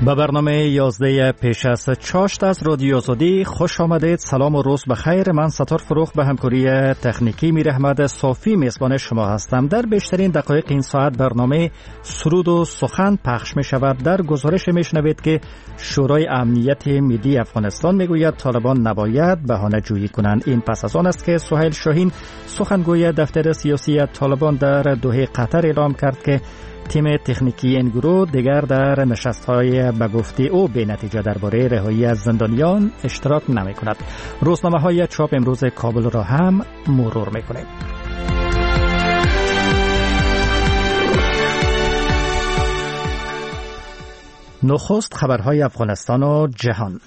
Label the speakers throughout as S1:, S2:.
S1: به برنامه 11 پیش از چاشت از رادیو آزادی خوش آمدید. سلام و روز بخیر. من ستار فروخ به همکاری تکنیکی میر احمد صافی میزبان شما هستم. در بیشترین دقایق این ساعت برنامه سرود و سخن پخش می شود. در گزارش می شنوید که شورای امنیت ملی افغانستان میگوید طالبان نباید بهانه جویی کنند. این پس از آن است که سهیل شاهین سخنگوی دفتر سیاسی طالبان در دوحه قطر اعلام کرد که تیم تکنیکی این گروه دیگر در نشست‌های به گفته او به نتیجه درباره رهایی از زندانیان اشتراک نمی‌کند. روزنامه‌های چاپ امروز کابل را هم مرور می‌کنیم. نخست خبرهای افغانستان و جهان.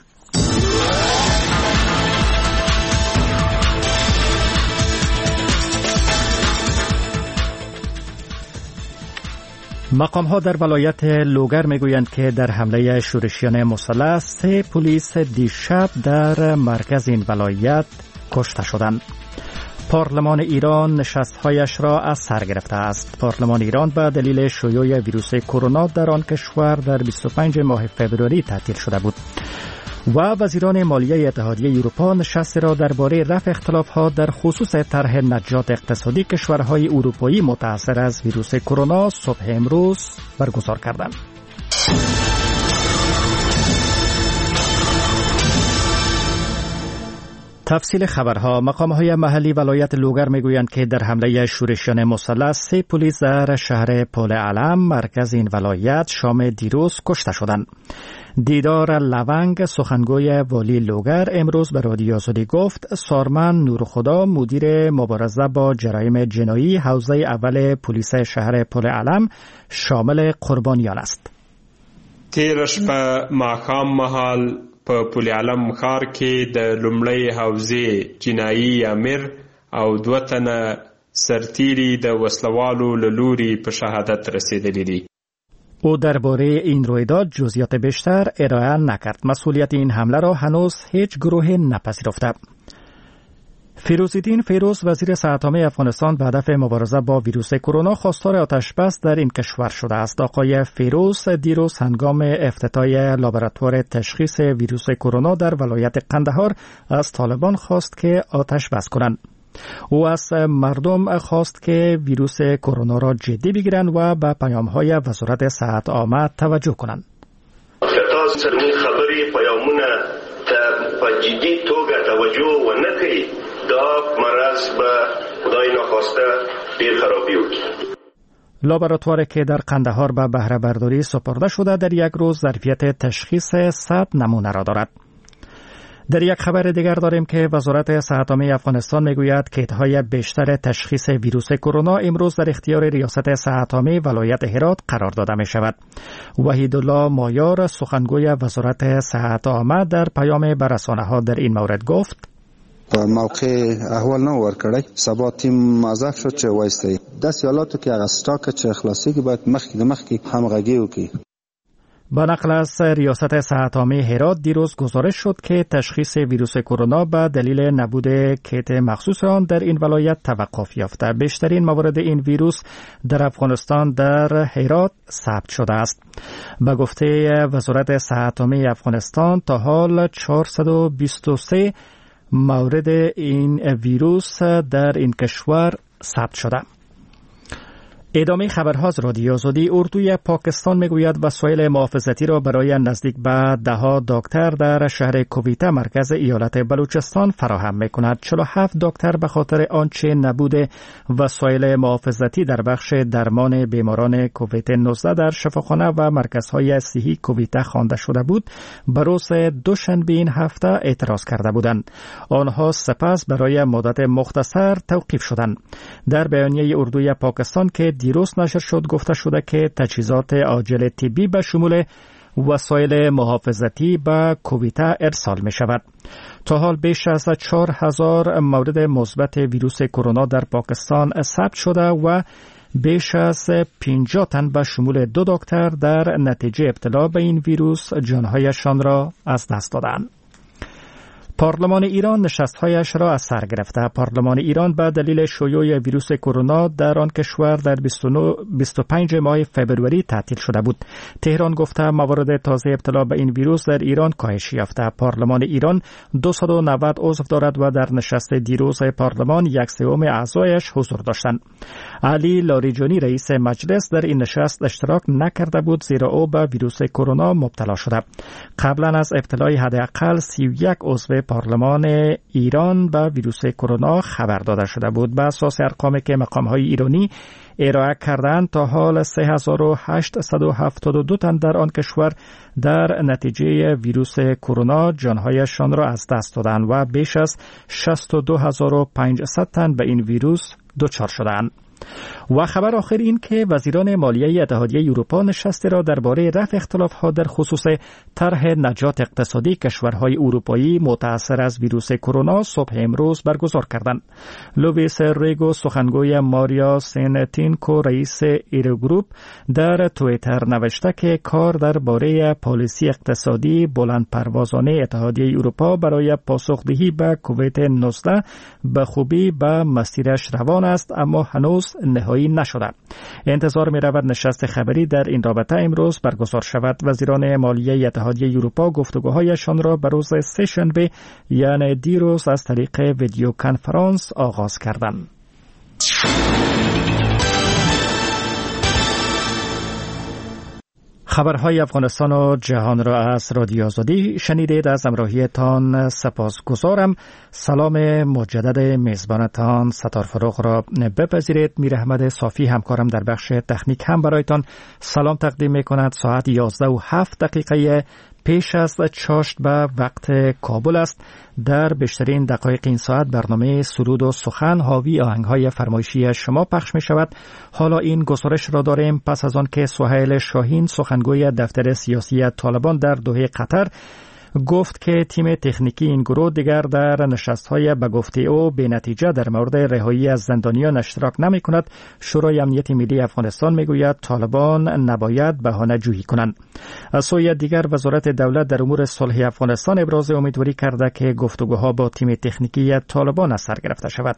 S1: مقام‌ها در ولایت لوگر میگویند که در حمله شورشیان مسلح 3 پلیس دیشب در مرکز این ولایت کشته شدند. پارلمان ایران نشست‌هایش را از سر گرفته است. پارلمان ایران به دلیل شیوع ویروس کرونا در آن کشور در 25 ماه فوریه تعطیل شده بود. و وزیران مالیه اتحادیه اروپا نشست را درباره رفع اختلافات در خصوص طرح نجات اقتصادی کشورهای اروپایی متأثر از ویروس کرونا صبح امروز برگزار کردند. تفصیل خبرها. مقام‌های محلی ولایت لوگر میگویند که در حمله شورشیان مسلح 3 پلیس در شهر پل علم مرکز این ولایت شام دیروز کشته شدند. دیدار لونگ سخنگوی والی لوگر امروز به رادیو آزادی گفت سارمن نورخدا مدیر مبارزه با جرایم جنایی حوزه اول پلیس شهر پل علم شامل قربانیان است.
S2: تیرش په ماښام مهال په پل علم ښار کې د لومړۍ حوزې جنایي امیر او 2 تنه سرتیري د وسلوالو له لوري په شهادت رسیدلي دي.
S1: او درباره این رویداد جزئیات بیشتر ارائه نکرد. مسئولیت این حمله را هنوز هیچ گروه نپذیرفته. فیروزالدین فیروز وزیر صحت عامه افغانستان به هدف مبارزه با ویروس کرونا خواستار آتش بس در این کشور شده است. آقای فیروز دیروز هنگام افتتاح لابراتوار تشخیص ویروس کرونا در ولایت قندهار از طالبان خواست که آتش بس کنند. او از مردم خواست که ویروس کرونا را جدی بگیرند و به پیام‌های وزارت صحت عامه توجه کنند.
S3: تاسو سرمن خبري پیامونه ته په جدي توګه توجه ونکړي دا مرض به خدای ناخواسته ډیر خرابي وکړي.
S1: لابراتواری که در قندهار به بهره برداری سپرده شده در یک روز ظرفیت تشخیص 100 نمونه را دارد. در یک خبر دیگر داریم که وزارت صحت عامه افغانستان میگوید کیت‌های بیشتر تشخیص ویروس کرونا امروز در اختیار ریاست صحت عامه ولایت هرات قرار داده می شود. وحیدالله مایار سخنگوی وزارت صحت عامه در پیام به رسانه‌ها در این مورد گفت
S4: په موقع احوال نه ورکړی سبا تیم موظف شد چې وایستی داسې حالاتو کې هغه سټاک چې خلاصيږي باید مخکې همغږي وکړي.
S1: با نقل از ریاست صحت عامه هرات دیروز گزارش شد که تشخیص ویروس کرونا به دلیل نبود کیت مخصوص آن در این ولایت توقف یافته. بیشترین موارد این ویروس در افغانستان در هرات ثبت شده است. به گفته وزارت صحت عامه افغانستان تا حال 423 مورد این ویروس در این کشور ثبت شده. ادامه خبرها از رادیو آزادی. اردوی پاکستان میگوید وسایل محافظتی را برای نزدیک به 10 دکتر در شهر کویته مرکز ایالت بلوچستان فراهم میکند. 47 دکتر به خاطر آنچه نبود وسایل محافظتی در بخش درمان بیماران کووید 19 در شفاخانه و مرکزهای صحی کویته خوانده شده بود به روز دوشنبه این هفته اعتراض کرده بودند. آنها سپس برای مدت مختصر توقیف شدند. در بیانیه اردوی پاکستان که دیروز نشر شد گفته شده که تجهیزات عاجل طبی به شمول وسایل محافظتی به کویته ارسال می شود. تا حال بیش از 4000 مورد مثبت ویروس کرونا در پاکستان ثبت شده و بیش از 50 تن به شمول 2 دکتر در نتیجه ابتلا به این ویروس جانهایشان را از دست دادند. پارلمان ایران نشست‌هایش را از سر گرفته. پارلمان ایران به دلیل شیوع ویروس کرونا در آن کشور در 25 ماه فبروری تعطیل شده بود. تهران گفته موارد تازه ابتلا به این ویروس در ایران کاهش یافته. پارلمان ایران 290 عضو دارد و در نشست دیروز پارلمان 1/3 اعضایش حضور داشتند. علی لاریجانی رئیس مجلس در این نشست اشتراک نکرده بود زیرا او به ویروس کرونا مبتلا شده. قبلا از ابتلای حداقل 31 عضو پارلمان ایران به ویروس کرونا خبر داده شده بود. به اساس ارقامی که مقام‌های ایرانی ارائه کردند تا حال 3872 تن در آن کشور در نتیجه ویروس کرونا جانهایشان را از دست دادند و بیش از 62500 تن به این ویروس دچار شدند. و خبر آخر این که وزیران مالیه اتحادیه اروپا نشستی را درباره رفع اختلاف‌ها در خصوص طرح نجات اقتصادی کشورهای اروپایی متأثر از ویروس کرونا صبح امروز برگزار کردند. لوئیس ریگو سخنگوی ماریا سنتینکو رئیس ایروگروپ در توییتر نوشته که کار درباره پالیسی اقتصادی بلندپروازانه اتحادیه اروپا برای پاسخدهی به کووید 19 به خوبی به مسیرش روان است اما هنوز نهایی نشده. انتظار می رود نشست خبری در این رابطه امروز برگزار شود. وزیران مالیه اتحادیه اروپا گفتگوهایشان را به روز سه‌شنبه یعنی دیروز از طریق ویدیو کنفرانس آغاز کردند. خبرهای افغانستان و جهان را از رادیو آزادی شنیدید. از همراهیتان سپاسگزارم. سلام مجدد میزبانتان ستار فروغ را بپذیرید. میر احمد صافی همکارم در بخش تکنیک هم برایتان سلام تقدیم می کند. ساعت 11:07 پیش از چاشت به وقت کابل است. در بیشترین دقایق این ساعت برنامه سرود و سخن حاوی آهنگ‌های فرمایشی شما پخش می شود. حالا این گزارش را داریم. پس از آن که سهیل شاهین سخنگوی دفتر سیاسی طالبان در دوحه قطر گفت که تیم تکنیکی این گروه دیگر در نشست‌های به گفته او به نتیجه در مورد رهایی از زندانیان اشتراک نمی کند، شورای امنیت ملی افغانستان می گوید طالبان نباید بهانه جویی کنند. از سوی دیگر وزارت دولت در امور صلح افغانستان ابراز امیدواری کرده که گفتگوها با تیم تکنیکی طالبان از سر گرفته شود.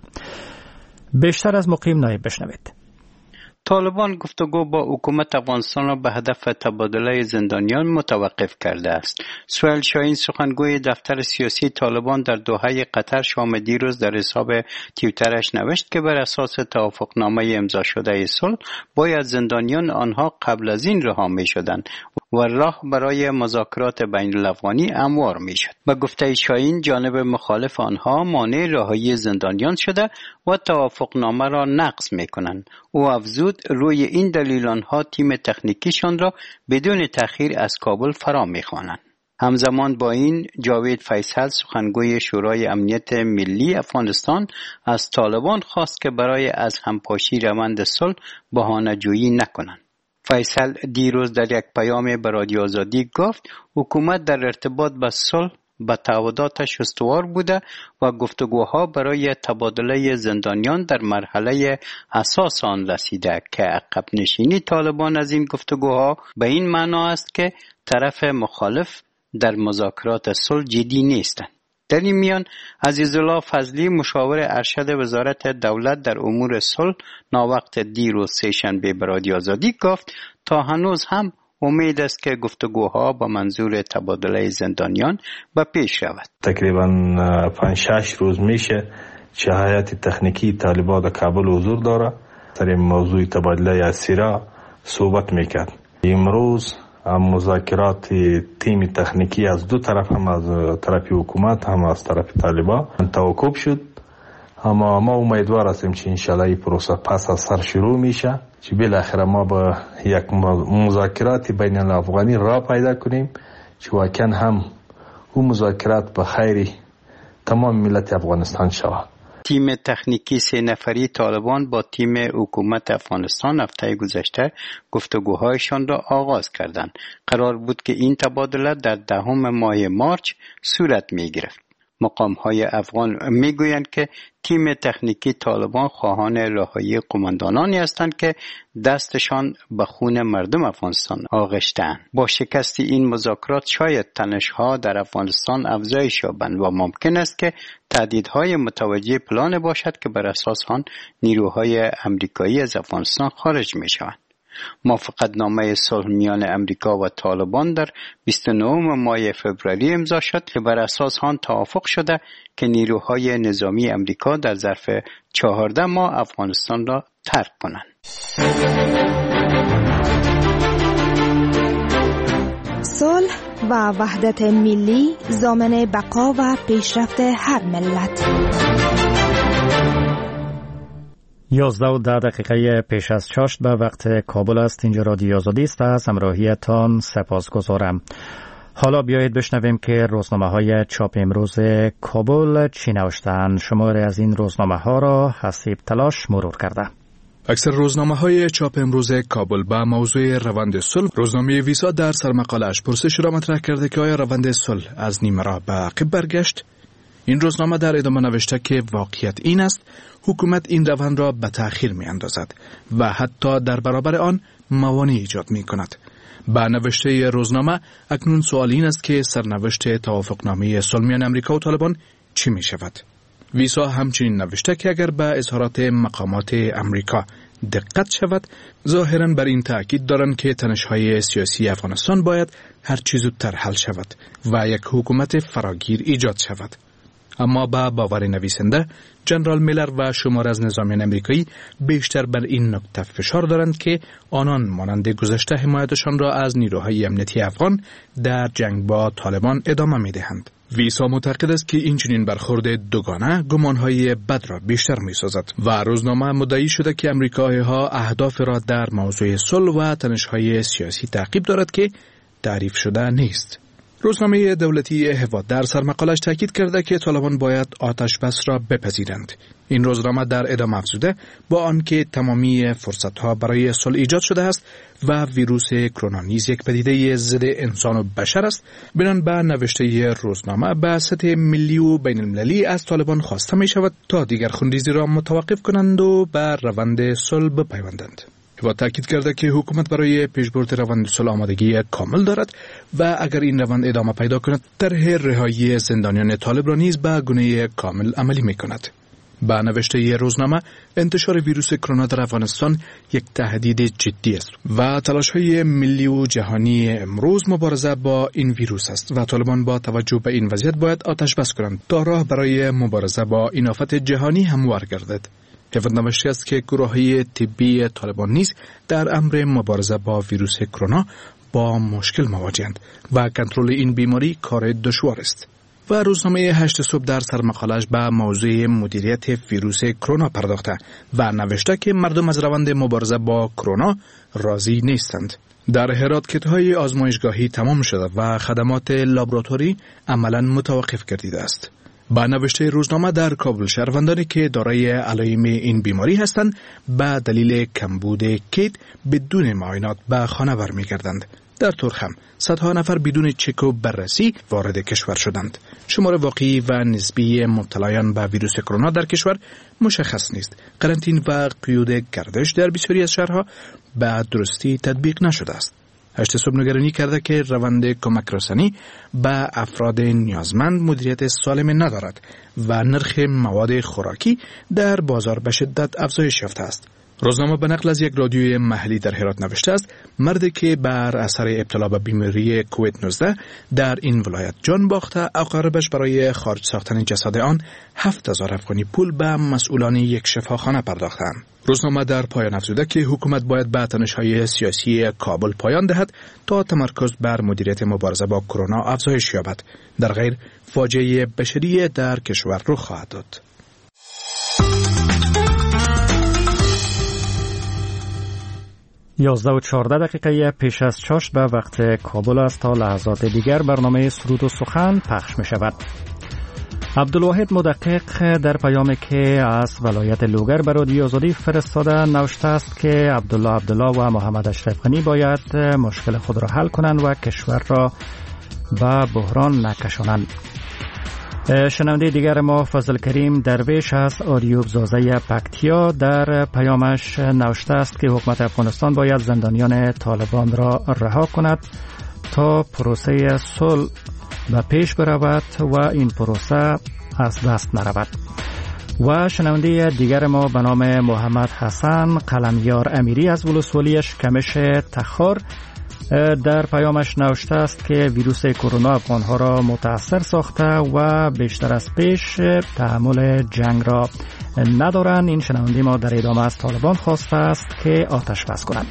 S1: بیشتر از مقیم نایب بشنوید.
S5: طالبان گفتگو با حکومت افغانستان را به هدف تبادله زندانیان متوقف کرده است. سهیل شاهین سخنگوی دفتر سیاسی طالبان در دوحه قطر شام دیروز در حساب توییترش نوشت که بر اساس توافقنامه امضا شده صلح باید زندانیان آنها قبل از این رها می شدند و راه برای مذاکرات بین الافغانی هموار می شد. به گفته شاهین جانب مخالف آنها مانع رهایی زندانیان شده و توافقنامه را نقض می کنند. او افزود روی این دلیل آنها تیم تکنیکیشان را بدون تأخیر از کابل فرا می خوانند. همزمان با این جاوید فیصل سخنگوی شورای امنیت ملی افغانستان از طالبان خواست که برای از همپاشی روند صلح بهانه‌جویی نکنند. فیصل دیروز در یک پیام به رادیو آزادی گفت حکومت در ارتباط با صلح به تعهداتش استوار بوده و گفتگوها برای تبادله زندانیان در مرحله حساس آن رسیده که عقب نشینی طالبان از این گفتگوها به این معنا است که طرف مخالف در مذاکرات صلح جدی نیستند. در این میان عزیزالله فضلی مشاور ارشد وزارت دولت در امور صلح ناوقت دیروز سه‌شنبه به رادیو آزادی گفت تا هنوز هم امید است که گفتگوها با منظور تبادله زندانیان به پیش رود.
S6: تقریبا 5-6 روز میشه که هیئت تکنیکی طالبان در کابل حضور داره در موضوع تبادله اسیرا صحبت میکرد. امروز مذاکرات تیم تکنیکی از دو طرف هم از طرف حکومت هم از طرف طالبان توقف شد، اما ما امیدوار هستیم که انشالله این پروسه پس از سر شروع میشه که بالاخره ما با یک مذاکرات بین الافغانی راه پیدا کنیم که واقعا هم اون مذاکرات به خیر تمام ملت افغانستان شود.
S5: تیم تکنیکی 3 نفری طالبان با تیم حکومت افغانستان هفته گذشته گفتگوهایشان را آغاز کردند. قرار بود که این تبادله در 10 ماه مارچ صورت می گرفت. مقام‌های افغان میگویند که تیم تکنیکی طالبان خواهان رهایی قماندانانی هستند که دستشان به خون مردم افغانستان آغشته‌اند. با شکست این مذاکرات شاید تنش‌ها در افغانستان افزایش یابند و ممکن است که تهدیدهای متوجه پلان باشد که بر اساس آن نیروهای آمریکایی از افغانستان خارج می‌شوند. موافقتنامه صلح میان امریکا و طالبان در 29 ماه فوریه امضا شد که بر اساس آن توافق شده که نیروهای نظامی امریکا در ظرف 14 ماه افغانستان را ترک کنند.
S7: صلح و وحدت ملی ضامن بقا و پیشرفت هر ملت.
S1: 11:10 پیش از چاشت به وقت کابل است. اینجا رادیو آزادی است. از همراهیتان سپاسگزارم. حالا بیایید بشنویم که روزنامه‌های چاپ امروز کابل چی نوشتند. شماره از این روزنامه‌ها را حسیب تلاش مرور کرده.
S8: اکثر روزنامه‌های چاپ امروز کابل با موضوع روند صلح، روزنامه ویسا در سرمقاله‌اش پرسش را مطرح کرده که آیا روند صلح از نیمه راه به عقب برگشت؟ این روزنامه در ادامه نوشته که واقعیت این است حکومت این روند را به تأخیر می اندازد و حتی در برابر آن موانع ایجاد می کند. با نوشته روزنامه اکنون سوال این است که سرنوشت توافقنامه صلح میان امریکا و طالبان چی می شود؟ ویسا همچنین نوشته که اگر به اظهارات مقامات امریکا دقت شود، ظاهراً بر این تأکید دارند که تنش‌های سیاسی افغانستان باید هر چه زودتر حل شود و یک حکومت فراگیر ایجاد شود. اما با باور نویسنده، جنرال میلر و شمار از نظامیان امریکایی بیشتر بر این نکته فشار دارند که آنان مانند گذشته حمایتشان را از نیروهای امنیتی افغان در جنگ با طالبان ادامه می‌دهند. ویسا معتقد است که این چنین برخورد دوگانه گمانهای بد را بیشتر می‌سازد و روزنامه مدعی شده که امریکایی‌ها اهداف را در موضوع صلح و تنش‌های سیاسی تعقیب دارد که تعریف شده نیست. روزنامه دولتی هوا در سرمقالش تاکید کرده که طالبان باید آتش بس را بپذیرند. این روزنامه در ادامه افزوده با آنکه تمامی فرصت‌ها برای صلح ایجاد شده است و ویروس کرونا نیز یک پدیده ضد انسان و بشر است، بنان به نوشته روزنامه به سطح ملی و بین المللی از طالبان خواسته می شود تا دیگر خونریزی را متوقف کنند و به روند صلح بپیوندند. و تاکید کرده که حکومت برای پیشبرد روند صلح آمادگی کامل دارد و اگر این روند ادامه پیدا کند، طرح رهایی زندانیان طالب را نیز به گونه کامل عملی می کند. با نوشته روزنامه، انتشار ویروس کرونا در افغانستان یک تهدید جدی است و تلاش‌های ملی و جهانی امروز مبارزه با این ویروس است و طالبان با توجه به این وضعیت باید آتش بس کنند تا راه برای مبارزه با این آفت جهانی هموار گردد. حیوان نوشته است که گروه‌های طبی طالبان نیز در امر مبارزه با ویروس کرونا با مشکل مواجهند و کنترل این بیماری کار دشوار است. و روزنامه 8 صبح در سرمقاله‌اش به موضوع مدیریت ویروس کرونا پرداخته و نوشته که مردم از روند مبارزه با کرونا راضی نیستند. در هرات کیت‌های آزمایشگاهی تمام شده و خدمات لابراتوری عملاً متوقف گردیده است. با نوشته روزنامه در کابل شهروندانی که دارای علائم این بیماری هستند به دلیل کمبود کیت بدون معاینات به خانه برمیگردند. در ترخم صدها نفر بدون چک و بررسی وارد کشور شدند. شمار واقعی و نسبی مبتلایان به ویروس کرونا در کشور مشخص نیست. قرنطینه و قیود گردش در بسیاری از شهرها به درستی تطبیق نشده است. 8 صبح نگرانی کرده که روند کمک رسانی به افراد نیازمند مدیریت سالم ندارد و نرخ مواد خوراکی در بازار به شدت افزایش یافته است. روزنامه به نقل از یک رادیوی محلی در هرات نوشته است مردی که بر اثر ابتلا به بیماری کووید 19 در این ولایت جان باخته، اقاربش برای خارج ساختن جسد آن 7000 افغانی پول به مسئولان یک شفاخانه پرداختند. روزنامه در پایان افزوده که حکومت باید به تنش‌های سیاسی کابل پایان دهد تا تمرکز بر مدیریت مبارزه با کرونا افزایش یابد. در غیر فاجعه بشری در کشور رخ خواهد داد.
S1: یازده و 14 پیش از چاشت به وقت کابل است. تا لحظات دیگر برنامه سرود و سخن پخش می شود. عبدالواحد مدقق در پیامی که از ولایت لوگر به رادیو آزادی فرستاده نوشته است که عبدالله و محمد اشرف غنی باید مشکل خود را حل کنند و کشور را به بحران نکشانند. شنونده دیگر ما فضل کریم درویش از آریوب زازه پکتیا در پیامش نوشته است که حکومت افغانستان باید زندانیان طالبان را رها کند تا پروسه صلح به پیش برود و این پروسه از دست نرود. و شنونده دیگر ما به نام محمد حسن قلمیار امیری از ولسوالی شکمش تخار در پیامش نوشته است که ویروس کرونا افغانها را متاثر ساخته و بیشتر از پیش تحمل جنگ را ندارند. این شنونده ما در ادامه از طالبان خواسته است که آتش بس کنند.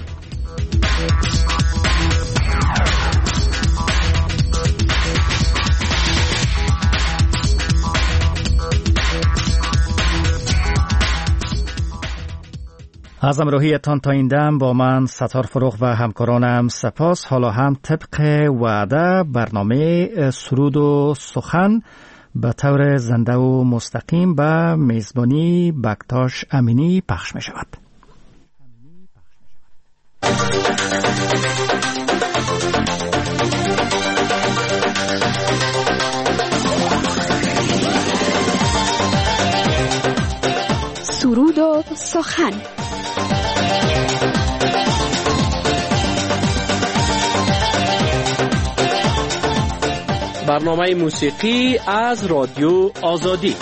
S1: از همراهیتان تا این دم با من ستار فروغ و همکارانم سپاس. حالا هم طبق وعده برنامه سرود و سخن به طور زنده و مستقیم به میزبانی بکتاش امینی پخش می شود.
S9: سرود و سخن.
S10: برنامه موسیقی از رادیو آزادی.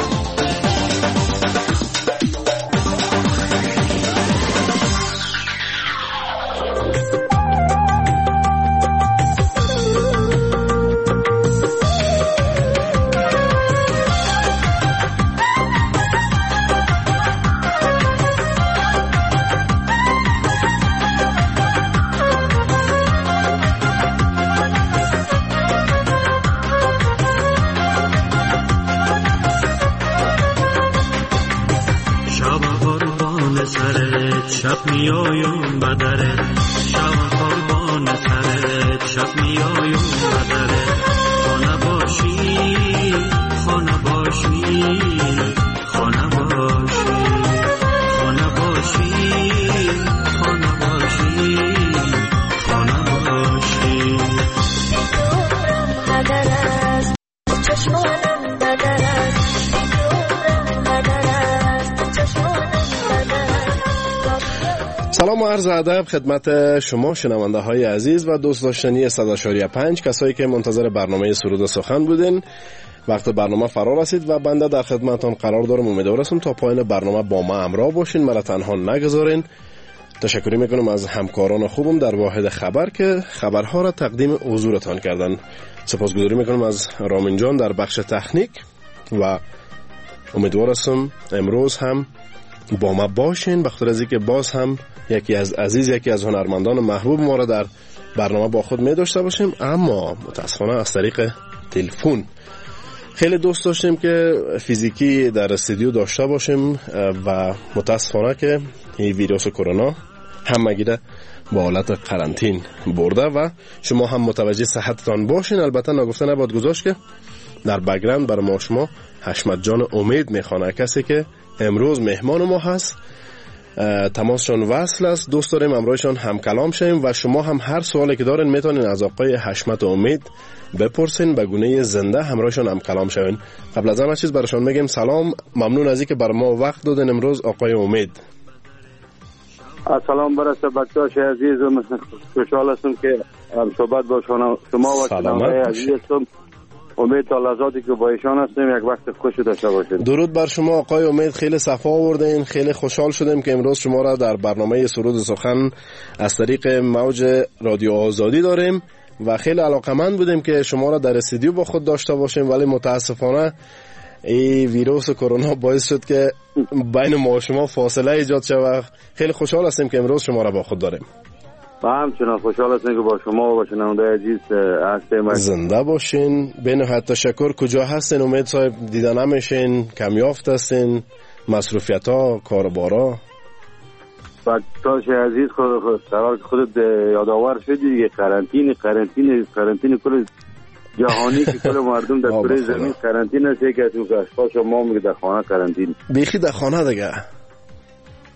S11: شب میایم بدره شب قربان سرت شب میایم بدره خانه باشی خانه باشی خانه باشی خانه باشی خانه باشی خانه باشی بدر است چشمانم بدر است
S12: سلام و عرض ادب خدمت شما شنونده های عزیز و دوست داشتنی 100.5 کسایی که منتظر برنامه سرود و سخن بودین. وقت برنامه فرا رسید و بنده در خدمتتان قرار دارم. امیدوارم تا پایان برنامه با ما همراه باشین، مرا تنها نگذارین. تشکر میکنم از همکاران خوبم در واحد خبر که خبرها را تقدیم حضورتان کردن. سپاسگزاری میکنم از رامین جان در بخش تکنیک و امیدوارم امروز هم با ما باشین، بخاطر از اینکه باز هم یکی از عزیز، یکی از هنرمندان محبوب ما را در برنامه با خود می داشته باشیم، اما متاسفانه از طریق تلفن. خیلی دوست داشتیم که فیزیکی در استودیو داشته باشیم و متاسفانه که این ویروس کرونا همگیره با حالت قرنطین برده و شما هم متوجه صحتتان باشین. البته نگفته نباید گذاشت که در بک‌گراند برای ما شما حشمت جان امید میخوانه، کسی که امروز مهمان ما هست. تماسشان وصل است، دوست داریم امروزشان هم کلام شیم و شما هم هر سوالی که دارین میتونین از آقای حشمت امید بپرسین، به گونه زنده همراهشان هم کلام شوین. قبل از همه چیز براشون میگیم سلام، ممنون از اینکه بر ما وقت دادین امروز آقای امید.
S13: سلام برسه بچه‌های عزیز، خوشحال هستم که صحبت با شما و شنونده‌های عزیز هستم. امید تا لحظاتی که با ایشان هستیم یک وقت خوش داشته باشید.
S12: درود بر شما آقای امید، خیلی صفا آوردین. خیلی خوشحال شدیم که امروز شما را در برنامه سرود و سخن از طریق موج رادیو آزادی داریم و خیلی علاقمند بودیم که شما را در استودیو با خود داشته باشیم، ولی متاسفانه این ویروس کرونا باعث شد که بین ما و شما فاصله ایجاد شود. خیلی خوشحال هستیم که امروز شما را با خود داریم.
S13: و همچنان خوشحال هستیم که با شما و با شنونده عزیز هستیم.
S12: زنده باشین. به نهایت تشکر. کجا هستین امید صاحب؟ دیده نمیشین، کمیافت هستین، مصروفیت ها، کاربارا؟
S13: بچه‌های عزیز خودت یادآور شدی دیگه، قرنطینه کل جهانی که کل مردم در کره زمین قرنطینه است. یکی از اون اشخاص ما میگه در خانه قرنطینه،
S12: بیخی در خانه دیگه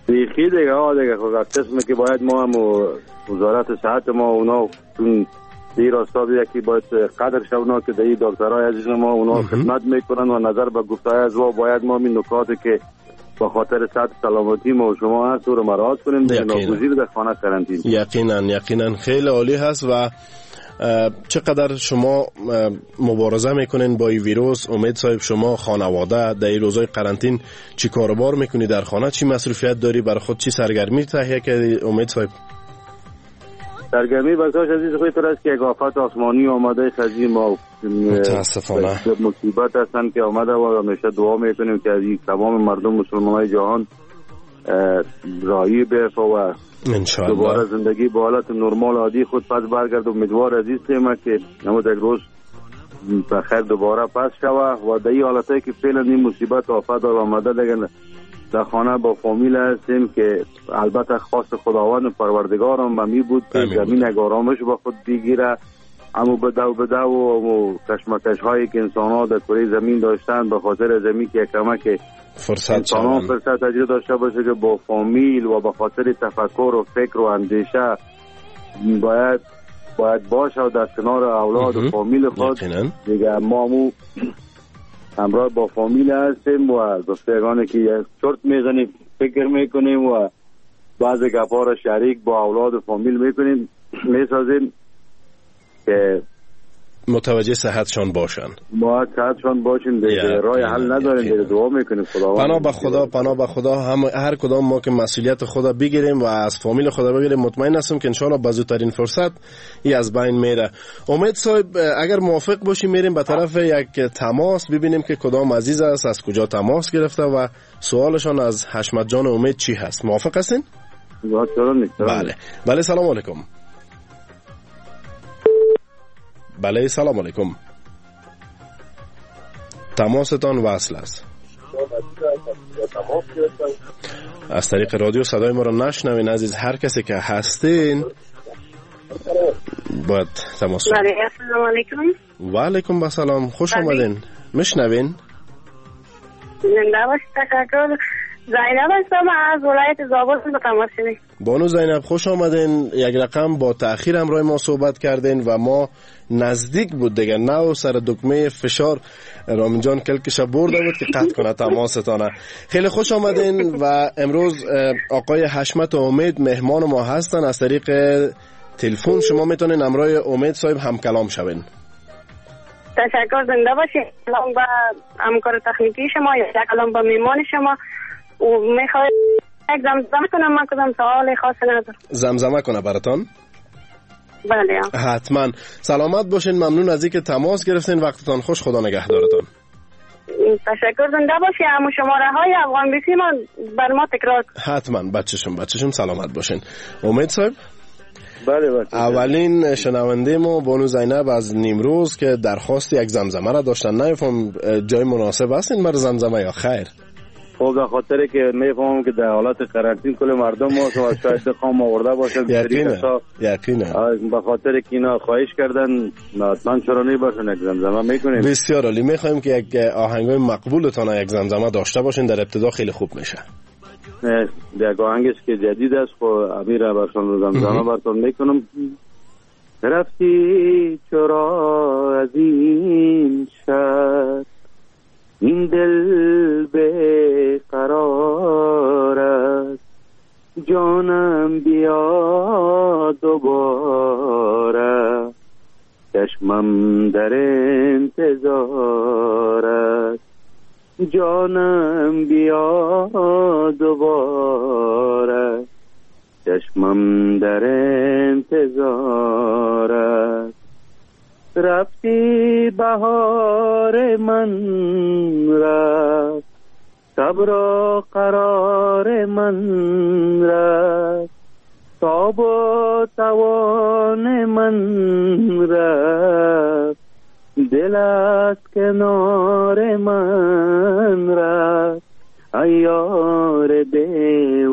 S13: خب قسمه که باید ما هم وزارت صحت ما اونا چون در راستا یکی باید قدر شونا که در دکترای عزیز ما اونا خدمت میکنن و نظر به گفتهای از ما باید ما این نکاتی که با خاطر صحت سلامتی ما و شما هست رو مراعات کنیم در ناگزیر در خانه قرنطینه.
S12: یقینا خیلی عالی هست. و چقدر شما مبارزه میکنین با این ویروس؟ امید صاحب شما خانواده در این روزهای قرنطین چی کاروبار میکنی در خانه؟ چی مصروفیت داری برای خود؟ چی سرگرمی تهیه کردی امید صاحب؟
S13: سرگرمی برداشت عزیز خودتر است که یک آفت آسمانی آمده خزی ما
S12: متاسفانه
S13: مصیبت هستن که آمده و همیشه دعا میکنیم که از تمام مردم مسلمان جهان راهی بیفته و دوباره زندگی به حالت نرمال عادی خود پس برگرد. امیدوار عزیز ما که نمود یک روز بخیر دوباره پس شوه و در این حالتی که فعلا این مصیبت آفت آمده دیگه در خانه با فامیل هستیم که البته خواست خداوند پروردگار هم می بود که زمین یک آرامش با خود بگیره، اما بده و کشمکش هایی که انسان ها در کره زمین داشتن به خاطر زمین که کمک انسان ها فرصت تجربه داشته باشه که با فامیل و به خاطر تفکر و فکر و اندیشه باید باشه و در کنار اولاد و فامیل خود دیگه ما همراه با فامیل هستیم و دوستگانی که یک چرت میزنیم فکر میکنیم و بعض گپا را شریک با اولاد و فامیل میکنیم میسازیم که
S12: متوجه صحتشان باشن.
S13: باید صحتشان باشیم دیگه رای حل نداریم دیگه دعا میکنیم خداوند
S12: پناه به خدا هم هر کدام ما که مسئولیت خدا بگیریم و از فامیل خدا بگیریم مطمئن هستم که انشالله به زودترین فرصت ای از بین میره. امید صاحب اگر موافق باشیم میریم به طرف یک تماس ببینیم که کدام عزیز است از کجا تماس گرفته و سوالشان از حشمت جان امید چی هست. موافق هستین؟ بله سلام علیکم. بله سلام علیکم. تماستان وصل است. از طریق رادیو صدای ما را نشنوین عزیز. هر کسی که هستین باید تماس.
S14: بله سلام علیکم.
S12: و علیکم السلام. خوش آمدین. میشنوین؟
S14: زنده باشید. تشکر. زینب هستم از ولایت زابل. تماس شدید.
S12: بانو زینب خوش آمدین. یک رقم با تأخیر همراه ما صحبت کردین و ما نزدیک بود دیگه نو سر دکمه فشار رامین جان کلکش برده بود که قطع کنه تماستانه. خیلی خوش آمدین و امروز آقای حشمت امید مهمان ما هستن. از طریق تلفن شما میتونین همراه امید صاحب هم کلام شوین.
S14: تشکر. زنده باشید. سلام به همکار تکنیکی شما یا سلام به میمان شما. میخواید یک زمزمه کنم؟ من کدام سوال خاص ندارم.
S12: زمزمه کنه براتان؟
S14: بله
S12: حتما. سلامت باشین. ممنون از اینکه تماس گرفتین. وقتتان خوش. خدا نگهدارتان.
S14: تشکر. زنده باشی. اما شماره های افغان بیسی من بر ما تکرار.
S12: حتما. بچه‌شون سلامت باشین. امید صاحب
S13: بله.
S12: اولین شنونده ما بانو زینب از نیمروز که درخواست یک زمزمه را داشتن. نمیفهم جای مناسب هستین برای زمزمه یا خیر؟
S13: خب به خاطر که میفهمم که در حالت قرنطینه کل مردم ما شاید بخوام آورده باشن
S12: یقینا
S13: به خاطر که اینا خواهش کردن حتما چرا نباشن یک زمزمه میکنیم.
S12: بسیار عالی. میخوایم که یک آهنگای مقبولتان یک زمزمه داشته باشین. در ابتدا خیلی خوب میشه.
S13: یک آهنگش که جدید است خب امیر برشان زمزمه براتون میکنم. رفتی چرا از این شهر این دل به قرار است جانم بیا دوباره چشمم در انتظار است جانم بیا دوباره چشمم در انتظار است رفتی بهار من رفت صبر و قرار من رفت تاب و توان من رفت دل از کنار من رفت ای یار بی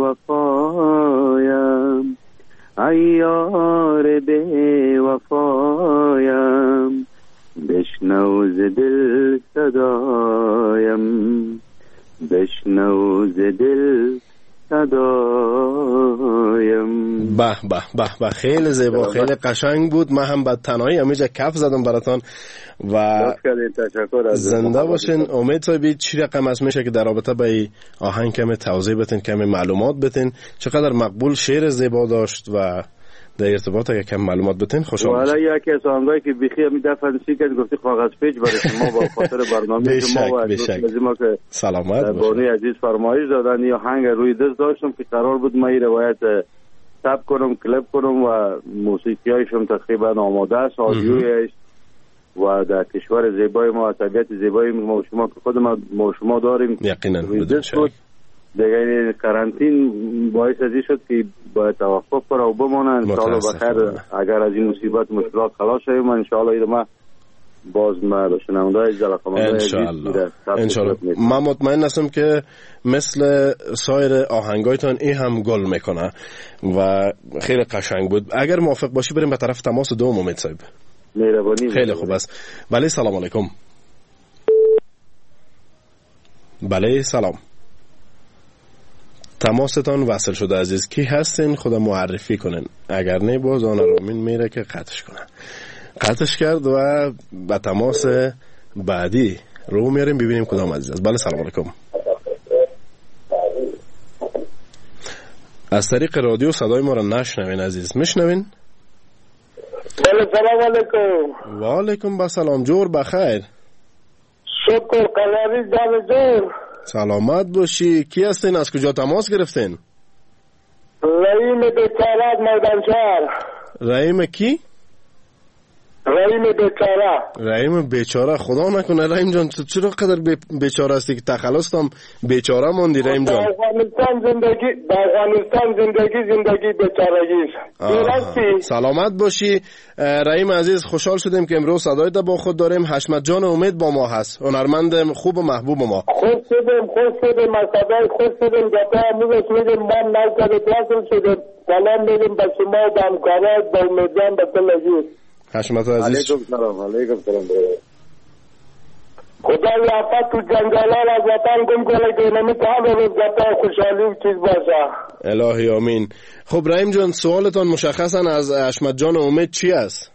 S13: وفایم ای یار بی وفایم بشنو ز دل صدایم بشنو ز دل ندایم.
S12: به به به به، خیلی زیبا، خیلی قشنگ بود. من هم به تنهایی همیشه کف زدم براتان و زنده باشین. امید صاحبی چی رقم است میشه که در رابطه با آهنگ کمی توضیح بتین، کمی معلومات بتین، چقدر مقبول شعر زیبا داشت و در ارتباط که کم معلومات بتین خوشحال میشم.
S13: والا یکی از آهنگایی که بیخی می دفعه نشید گفتی کاغذ پیچ برای شما با خاطر برنامه شما و ما که
S12: سلامت باشید.
S13: بانی عزیز فرمایش دادن. یا آهنگ روی دست داشتم که قرار بود ما این روایت ثبت کنم، کلیپ کنم و موسیقیایشم تقریبا آماده است، آدیویش و در کشور زیبای ما، طبیعت زیبای ما شما که خود ما شما داریم.
S12: یقینا
S13: دیگه کرانتین باعث ازی شد که باید توقف کنه و بمانه. انشاءالله بخیر اگر از این مصیبت مشکلات خلاص شویم انشاءالله ایره ما باز ما به شنونده‌های جلخمانده
S12: انشاءالله. من مطمئن هستم که مثل سایر آهنگایتان این هم گل میکنه و خیلی قشنگ بود. اگر موافق باشی بریم به طرف تماس دوم. امید صاحب
S13: مهربانی.
S12: خیلی خوب است. بله سلام علیکم. بله سلام، تماستان وصل شده عزیز. کی هستین؟ خدا معرفی کنن، اگر نه باز آن رامین میره که قطعش کنه. قطعش کرد و به تماس بعدی رو میاریم ببینیم کدام عزیز است. بله سلام علیکم. از طریق رادیو صدای ما را نشنوین عزیز، میشنوین؟
S15: بله سلام علیکم.
S12: و علیکم با سلام. جور بخیر.
S15: شکر قلبی جان جور.
S12: سلامت باشی. کی هستین؟ از کجا تماس گرفتین؟
S15: رحیم بیچاره میدانشهر.
S12: رحیم کی؟
S15: رحیم بیچاره.
S12: رحیم بیچاره. خدا نکنه رحیم جان تو چرا قدر بیچاره هستی که تخلص هم بیچاره موندی رحیم جان؟
S15: در افغانستان زندگی بیچارگی است.
S12: سلامت باشی رحیم عزیز. خوشحال شدیم که امروز صدایت با خود داریم. حشمت جان امید با ما هست، هنرمند خوب و محبوب ما.
S15: خوش شدیم از صدای خوش شدیم. گفته امروز میگیم من نوکر اطلاع شدیم. سلام میگیم به شما و به همکارات به امیدوارم به تلگی.
S12: حشمت عزیز.
S13: علیکم سلام. علیکم سلام.
S15: خدا یافت تو جنگلان از وطن گم کنه که نمیتونه روز گفته خوشحالی و چیز باشه.
S12: الهی آمین. خب رحیم جان سوالتان مشخصا از حشمت جان امید چی است؟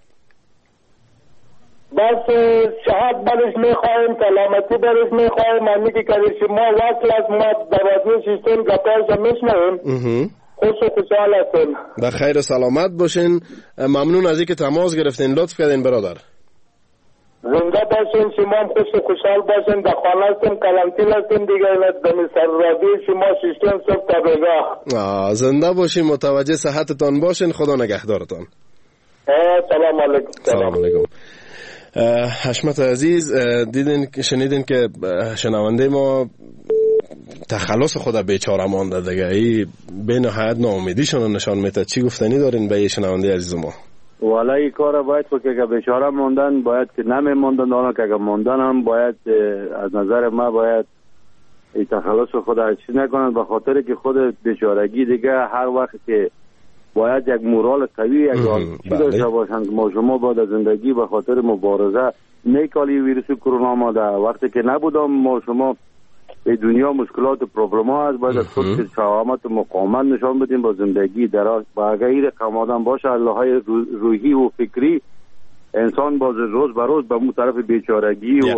S15: بس صحت برش میخواهیم، سلامتی برش میخواهیم. همی که کلیش ما وصل از ما دوازنی سیستم گفتهش میشنویم. خوشحال هستیم.
S12: در خیر سلامت باشین. ممنون از اینکه تماس گرفتین، لطف کردین برادر.
S15: زنده باشین، شما هم خوشحال باشین. در خانه هستیم، کرانتین هستیم دیگه. دمی سر رادیو شما سیستم صبح تا بگاه.
S12: زنده باشین، متوجه صحتتان باشین. خدا نگهدارتان.
S15: سلام علیکم.
S12: سلام علیکم. حشمت عزیز شنیدین که شنونده ما تخلص خدا بیچاره مانده دیگه. ای به نهایت ناامیدیشون نشان میده. چی گفتنی دارین به شنونده عزیز ما؟
S13: والا این کار باید که بیچاره موندن باید که نمیموندن، حالا که موندن هم باید از نظر ما باید این تخلص خدا چیز نکنن، به خاطر که خود بیچارگی دیگه هر وقت که باید یک مورال قوی یک چی داشته باشن. ما شما باید زندگی به خاطر مبارزه نیکالی ویروس کرونا ما در وقتی که نبودم ما شما به دنیا مشکلات و پروبلم ها هست، باید از خود که شهامت و مقاومت نشان بدیم با زندگی دراز. با اگر این رقم آدم باشه الله های روحی و فکری انسان باز روز به روز به اون طرف بیچارگی و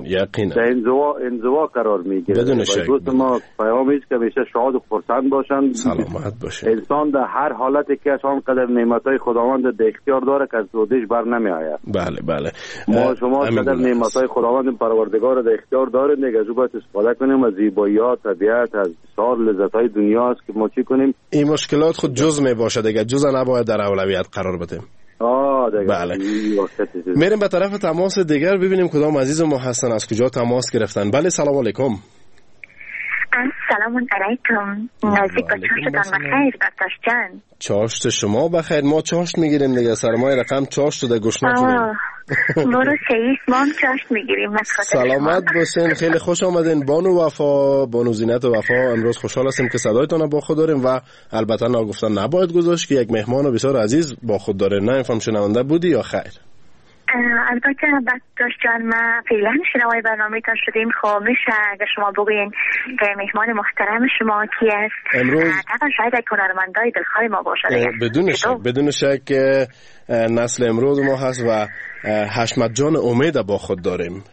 S13: انزوا قرار میگیره. دوست ما پیام است که همیشه شاد و خرسند باشن،
S12: سلامت باشه.
S13: انسان در هر حالتی که آن قدر نعمتهای خداوند در اختیار داره که از خودش بر نمی آید.
S12: بله بله.
S13: ما شما قدر نعمتهای خداوند پروردگار در اختیار داریم دیگه، از او باید استفاده کنیم. از زیبایی‌ها طبیعت، از بسیار لذت‌های دنیا است که ما چی کنیم.
S12: این مشکلات خود جز می باشه دیگه، جز نباید در اولویت قرار بدیم. بله. میریم به طرف تماس دیگر ببینیم کدام عزیز ما هستن، از کجا تماس گرفتن. بله سلام علیکم.
S16: سلام علیکم. نزدیک با چاشتتان بخیر دکتر جان.
S12: چاشت شما بخیر. ما چاشت میگیریم دیگه، سرمایه رقم چاشت و گشنه شدیم.
S16: برو سعید ما هم چاشت میگیریم.
S12: سلامت باشین. خیلی خوش آمدین بانو وفا، بانو زینت و وفا. امروز خوشحال هستیم که صدایتان با خود داریم و البته نگفتن نباید گذاشت که یک مهمان بسیار عزیز با خود داره. نه فهم شنونده بودی یا خیر؟
S16: البته بکتاش جان ما فعلا شنوای برنامه تا شدیم. خب میشه اگر شما بگوین که مهمان محترم شما کی است؟
S12: امروز
S16: طبعا شاید یک هنرمندای دلخواه ما باشه.
S12: بدون شک نسل امروز ما هست و حشمت جان امید با خود داریم.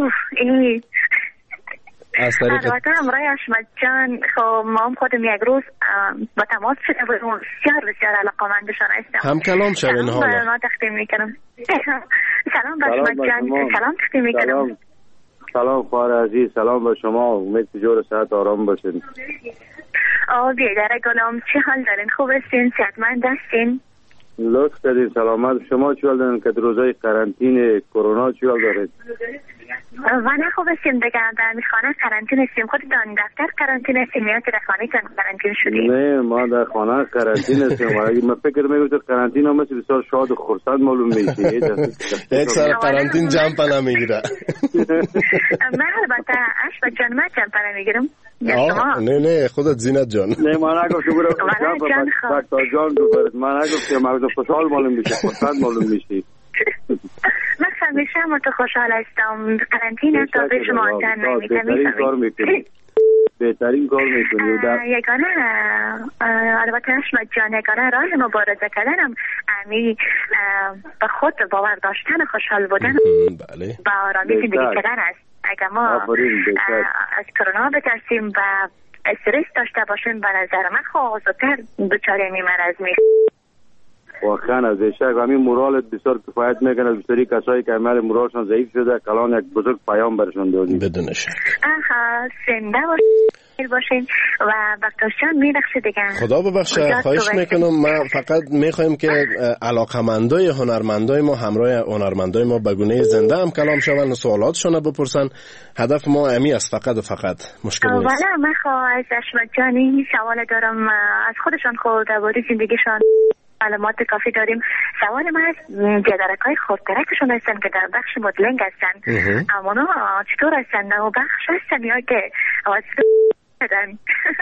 S16: البته امرای حشمت جان خب ما هم خودم یک روز با تماس شده بودیم، بسیار علاقه‌مندشان هستم.
S12: هم کلام شوین حالا.
S16: سلام تقدیم میکنم. سلام به حشمت جان، سلام تقدیم میکنم.
S13: سلام خواهر عزیز، سلام به شما، امید که جور صحت آرام باشین.
S16: بیادر گلام، چه حال دارین؟ خوب هستین؟ صحتمند هستین؟
S13: لطف کردین، سلامت. شما چه حال دارین که روزای قرنطینه کرونا چه حال دارید؟
S16: و نه خوب هستیم دیگه، در خانه قرنطینه هستیم. خودتان دفتر قرنطینه هستیم یا که در خانه تان قرنطینه شدیم؟
S13: نه ما در خانه قرنطینه هستیم. من فکر میگم قرنطینه هم مثل بسیار شاد و خرسند معلوم میشه.
S12: یک سر قرنطین جمپ نمیگیره.
S16: من البته حشمت جان من جمپ نمیگیرم.
S12: نه خودت زینت جان.
S13: نه من نگفتم جان دوباره. من نگفتم مغز خوشحال معلوم میشه، خرسند معلوم میشه.
S16: من همیشه هم تو خوشحال هستم. قرنطینه تا به شما تن نمیتونم.
S13: بهترین کار میکنی.
S16: یگانه البته حشمت جان یگانه راه مبارزه کردنم امی به خود باور داشتن، خوشحال بودن با آرامی زندگی کردن است. اگر ما از کرونا بترسیم و استرس داشته باشیم به نظر من خواهزتر دچار این مرض میشه.
S13: واقعا از شک همین مورالت بسیار کفایت میکنه. از بسیاری کسایی که عمل مورالشون ضعیف شده کلان یک بزرگ پیام برشون دادیم.
S12: بدون شک.
S16: زنده باشین و بختاشان میبخشه دیگه.
S12: خدا ببخشه. خواهش میکنم. ما فقط میخوایم که علاقمندای هنرمندای ما همراه هنرمندای ما به گونه زنده هم کلام شون و سوالاتشون بپرسن. هدف ما امی است فقط و فقط. مشکل نیست.
S16: والا من از حشمت جان این سوال دارم. از خودشان خود درباره زندگیشان معلومات کافی داریم. سوال من از جدارکای خودترکشون هستن که در بخش مدلنگ هستن. اما اونا چطور هستن؟ و بخش هستن یا که هستن؟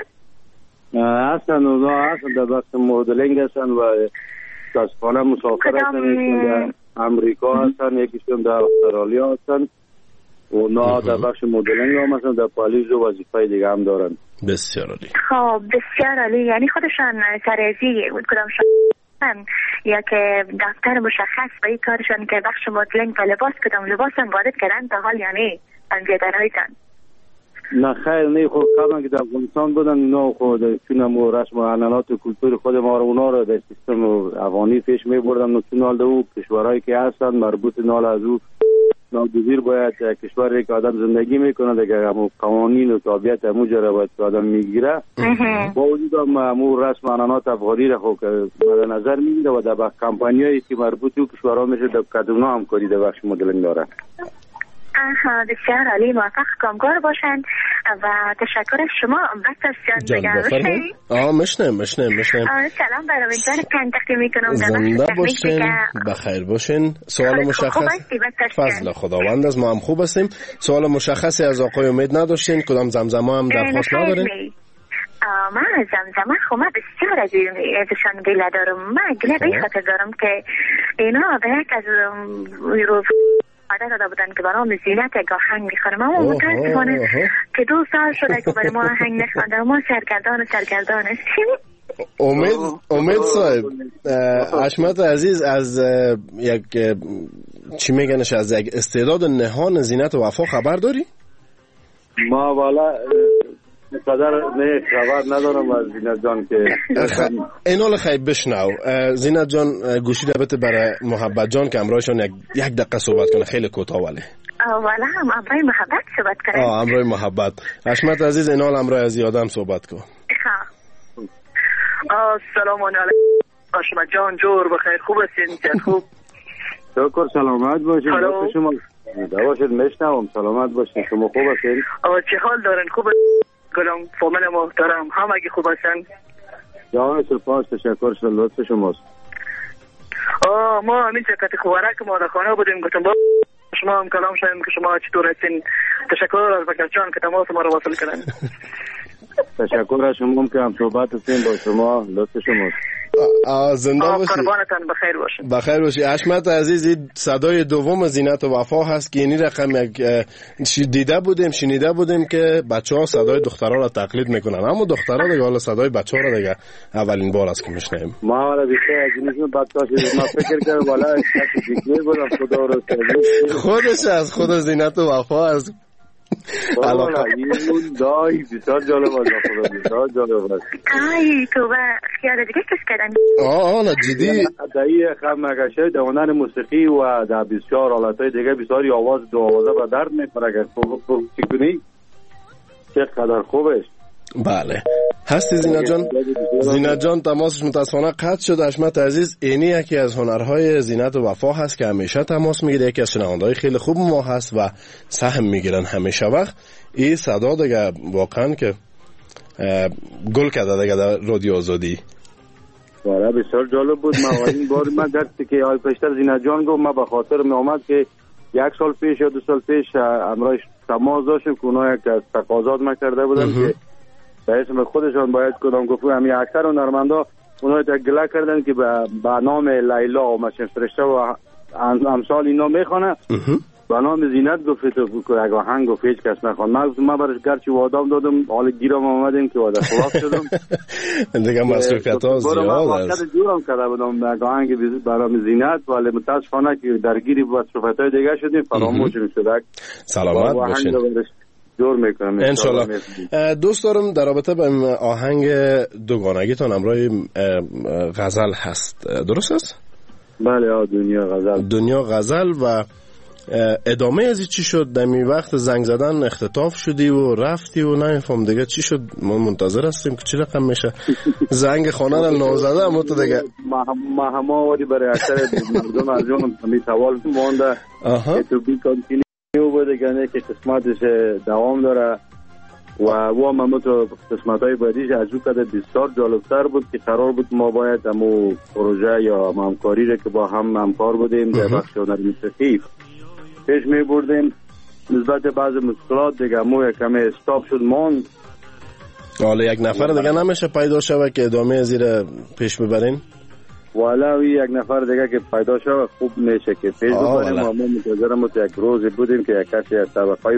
S13: هستن اونا هستن در بخش مدلنگ هستن و دستخانه مسافر هستن. یکیشون در امریکا هستن، یکیشون در استرالیا هستن. اونا در بخش مدلنگ هم هستن، در پالیز و وظیفه دیگه هم دارن.
S12: بسیار عالی.
S16: خب بسیار عالی. یعنی خودشان سرازی کدام یا که دفتر مشخص به این کارشان که بخش مدلنگ و لباس کدام لباس هم وارد کردن تا حال یعنی انجیدرهایتان؟
S13: نه خیر نه. خود قبلا که در افغانستان بودن اینا خود چون رسم و عنعنات و کلتور خود ما رو اونا رو در سیستم افغانی پیش می بردن و چون حال او کشورهایی که هستن مربوط نال از او ناگزیر باید کشوری که آدم زندگی میکنه دیگه همون قوانین و تابعیت همون جره باید که آدم میگیره. با وجود همون رسم و عنعنات افغانی را خود مد نظر میگیره و در کمپانیایی که مربوط به کشورها میشه در کدونا همکاری در بخش مدلنگ دارن.
S16: بسیار عالی. موفق کامگار باشند و تشکر از شما. بس
S12: جان مشنم
S16: سلام برای جان تقدیم میکنم.
S12: زنده باشین، بخیر باشین. سوال مشخص فضل خداوند از ما هم خوب هستیم. سوال مشخصی از آقای امید نداشتین؟ کدام زمزمه هم درخواست ندارین؟
S16: من زمزمه خب من بسیار از ایشان گله دارم. من گله به این خاطر دارم که اینا به یک از روز عادت داده بودن که برای زینت یک آهنگ میخوانم. اما متاسفانه که 2 سال شده که برای ما آهنگ نخوانده. ما سرگردان هستیم.
S12: امید صاحب، حشمت عزیز از یک چی میگنش از یک استعداد نهان زینت و وفا خبر داری؟
S13: ما والا قدر نه خبر ندارم از زینت جان که
S12: اینال خیلی بشنو. زینت جان گوشی دبته برای محبت جان که امرایشان یک دقیقه صحبت کنه، خیلی کوتاه ولی
S16: والا هم امرای محبت صحبت کنه.
S12: امرای محبت. حشمت عزیز اینال امرای از یادم صحبت کن.
S17: سلام علیکم حشمت جان، جور بخیر، خوب هستین؟ خوب
S13: شکر، سلامت باشین. شما دواشید میشنوم. سلامت باشین، شما خوب هستین؟
S17: چه حال دارن؟ خوب کلام فامیل محترم همگی خوب هستن؟
S13: جان سپاس، تشکر شد، لطف شماست.
S17: ما همین چکت خواره که ما در خانه بودیم گفتم با شما هم کلام شدیم که شما چطور هستین. تشکر از بکر جان که تماس ما رو وصل کردن.
S13: تشکر از شما که هم صحبت هستین با شما، لطف شماست.
S12: زنده باشی.
S17: قربانتان بخیر باشید.
S12: بخیر باشی. حشمت عزیز، این صدای دوم زینت و وفا هست که این رقم دیده بودیم، شنیده بودیم که بچه‌ها صدای دخترها را تقلید میکنن، اما دخترها دیگه حالا صدای بچه‌ها را دیگه اولین بار است که میشنویم.
S13: ما حالا بیشتر از اینش بدبخت ما فکر کردم والا دیگه بودم خدا رو
S12: خودش از خود زینت و وفا است.
S13: علاقه این دای بسیار جالب است، بسیار جالب است.
S16: ای تو و خیال دیگه کس کردن.
S12: نه جدی
S13: دایی خمگشه دوانان موسیقی و در بسیار حالتهای دیگه بسیاری آواز دو آوازه به درد میخوره که چکنی چقدر خوبش.
S12: بله هستی زینت جان. زینت جان تماسش متاسفانه قطع شد. حشمت عزیز، اینی یکی از هنرهای زینت و وفا هست که همیشه تماس میگیره، یکی از شنونده‌های خیلی خوب ما هست و سهم میگیرن همیشه وقت. این صدا دیگه واقعا که گل کرده دیگه در رادیو آزادی.
S13: بله بسیار جالب بود. ما این بار من درستی که آی پیشتر زینت جان گفت ما به خاطر می آمد که 1 سال پیش یا 2 سال پیش امرایش تماس داشتیم که اونها یک تقاضات کرده بودن که به اسم خودشان باید کدام گفتم همین اکثر هنرمندا اونها گله کردن که به نام لیلا و مشن فرشته و امثال اینا میخونه، به نام زینت گفت تو اگه آهنگ گفت هیچ کس نخوان. من برش گرچه وعدم دادم، حالا گیرم آمدیم که وعده خلاف شدم
S12: دیگه مسئولیت ها زیاد
S13: است. جورم کرده بودم اگه آهنگ به نام زینت، ولی متاسفانه که درگیری با صحبت‌های دیگه شدیم فراموش شد.
S12: سلامت باشین.
S13: دور میکنم
S12: انشالله. دوست دارم در رابطه با آهنگ دوگانگیتان همراه غزل هست، درست است؟
S13: بله دنیا غزل و
S12: ادامه از چی شد؟ دمی وقت زنگ زدن اختطاف شدی و رفتی و نمیفهم دیگه چی شد. ما منتظر هستیم که چی رقم میشه. زنگ خانه را نازده اما تو دیگه
S13: ما همه وادی برای اکثر مردم از جانم می سوال مونده تو بی کانتینیو بوده گنه که قسمتش دوام داره و هم تو قسمت‌های بعدیش از اون قدر بسیار جالبتر بود که قرار بود ما باید همو پروژه یا همکاری را که با هم همکار بودیم در بخش هنری موسیقی پیش می بردیم. نسبت بعض مشکلات دیگه مو کمی استاپ شد ماند.
S12: حالا یک نفر دیگه نمیشه پیدا شوه که ادامه زیر پیش ببرین؟
S13: والا یک نفر دیگه که پیدا شوه خوب میشه که پیش ببریم. ما منتظرم یک روزی بودیم که یک کسی از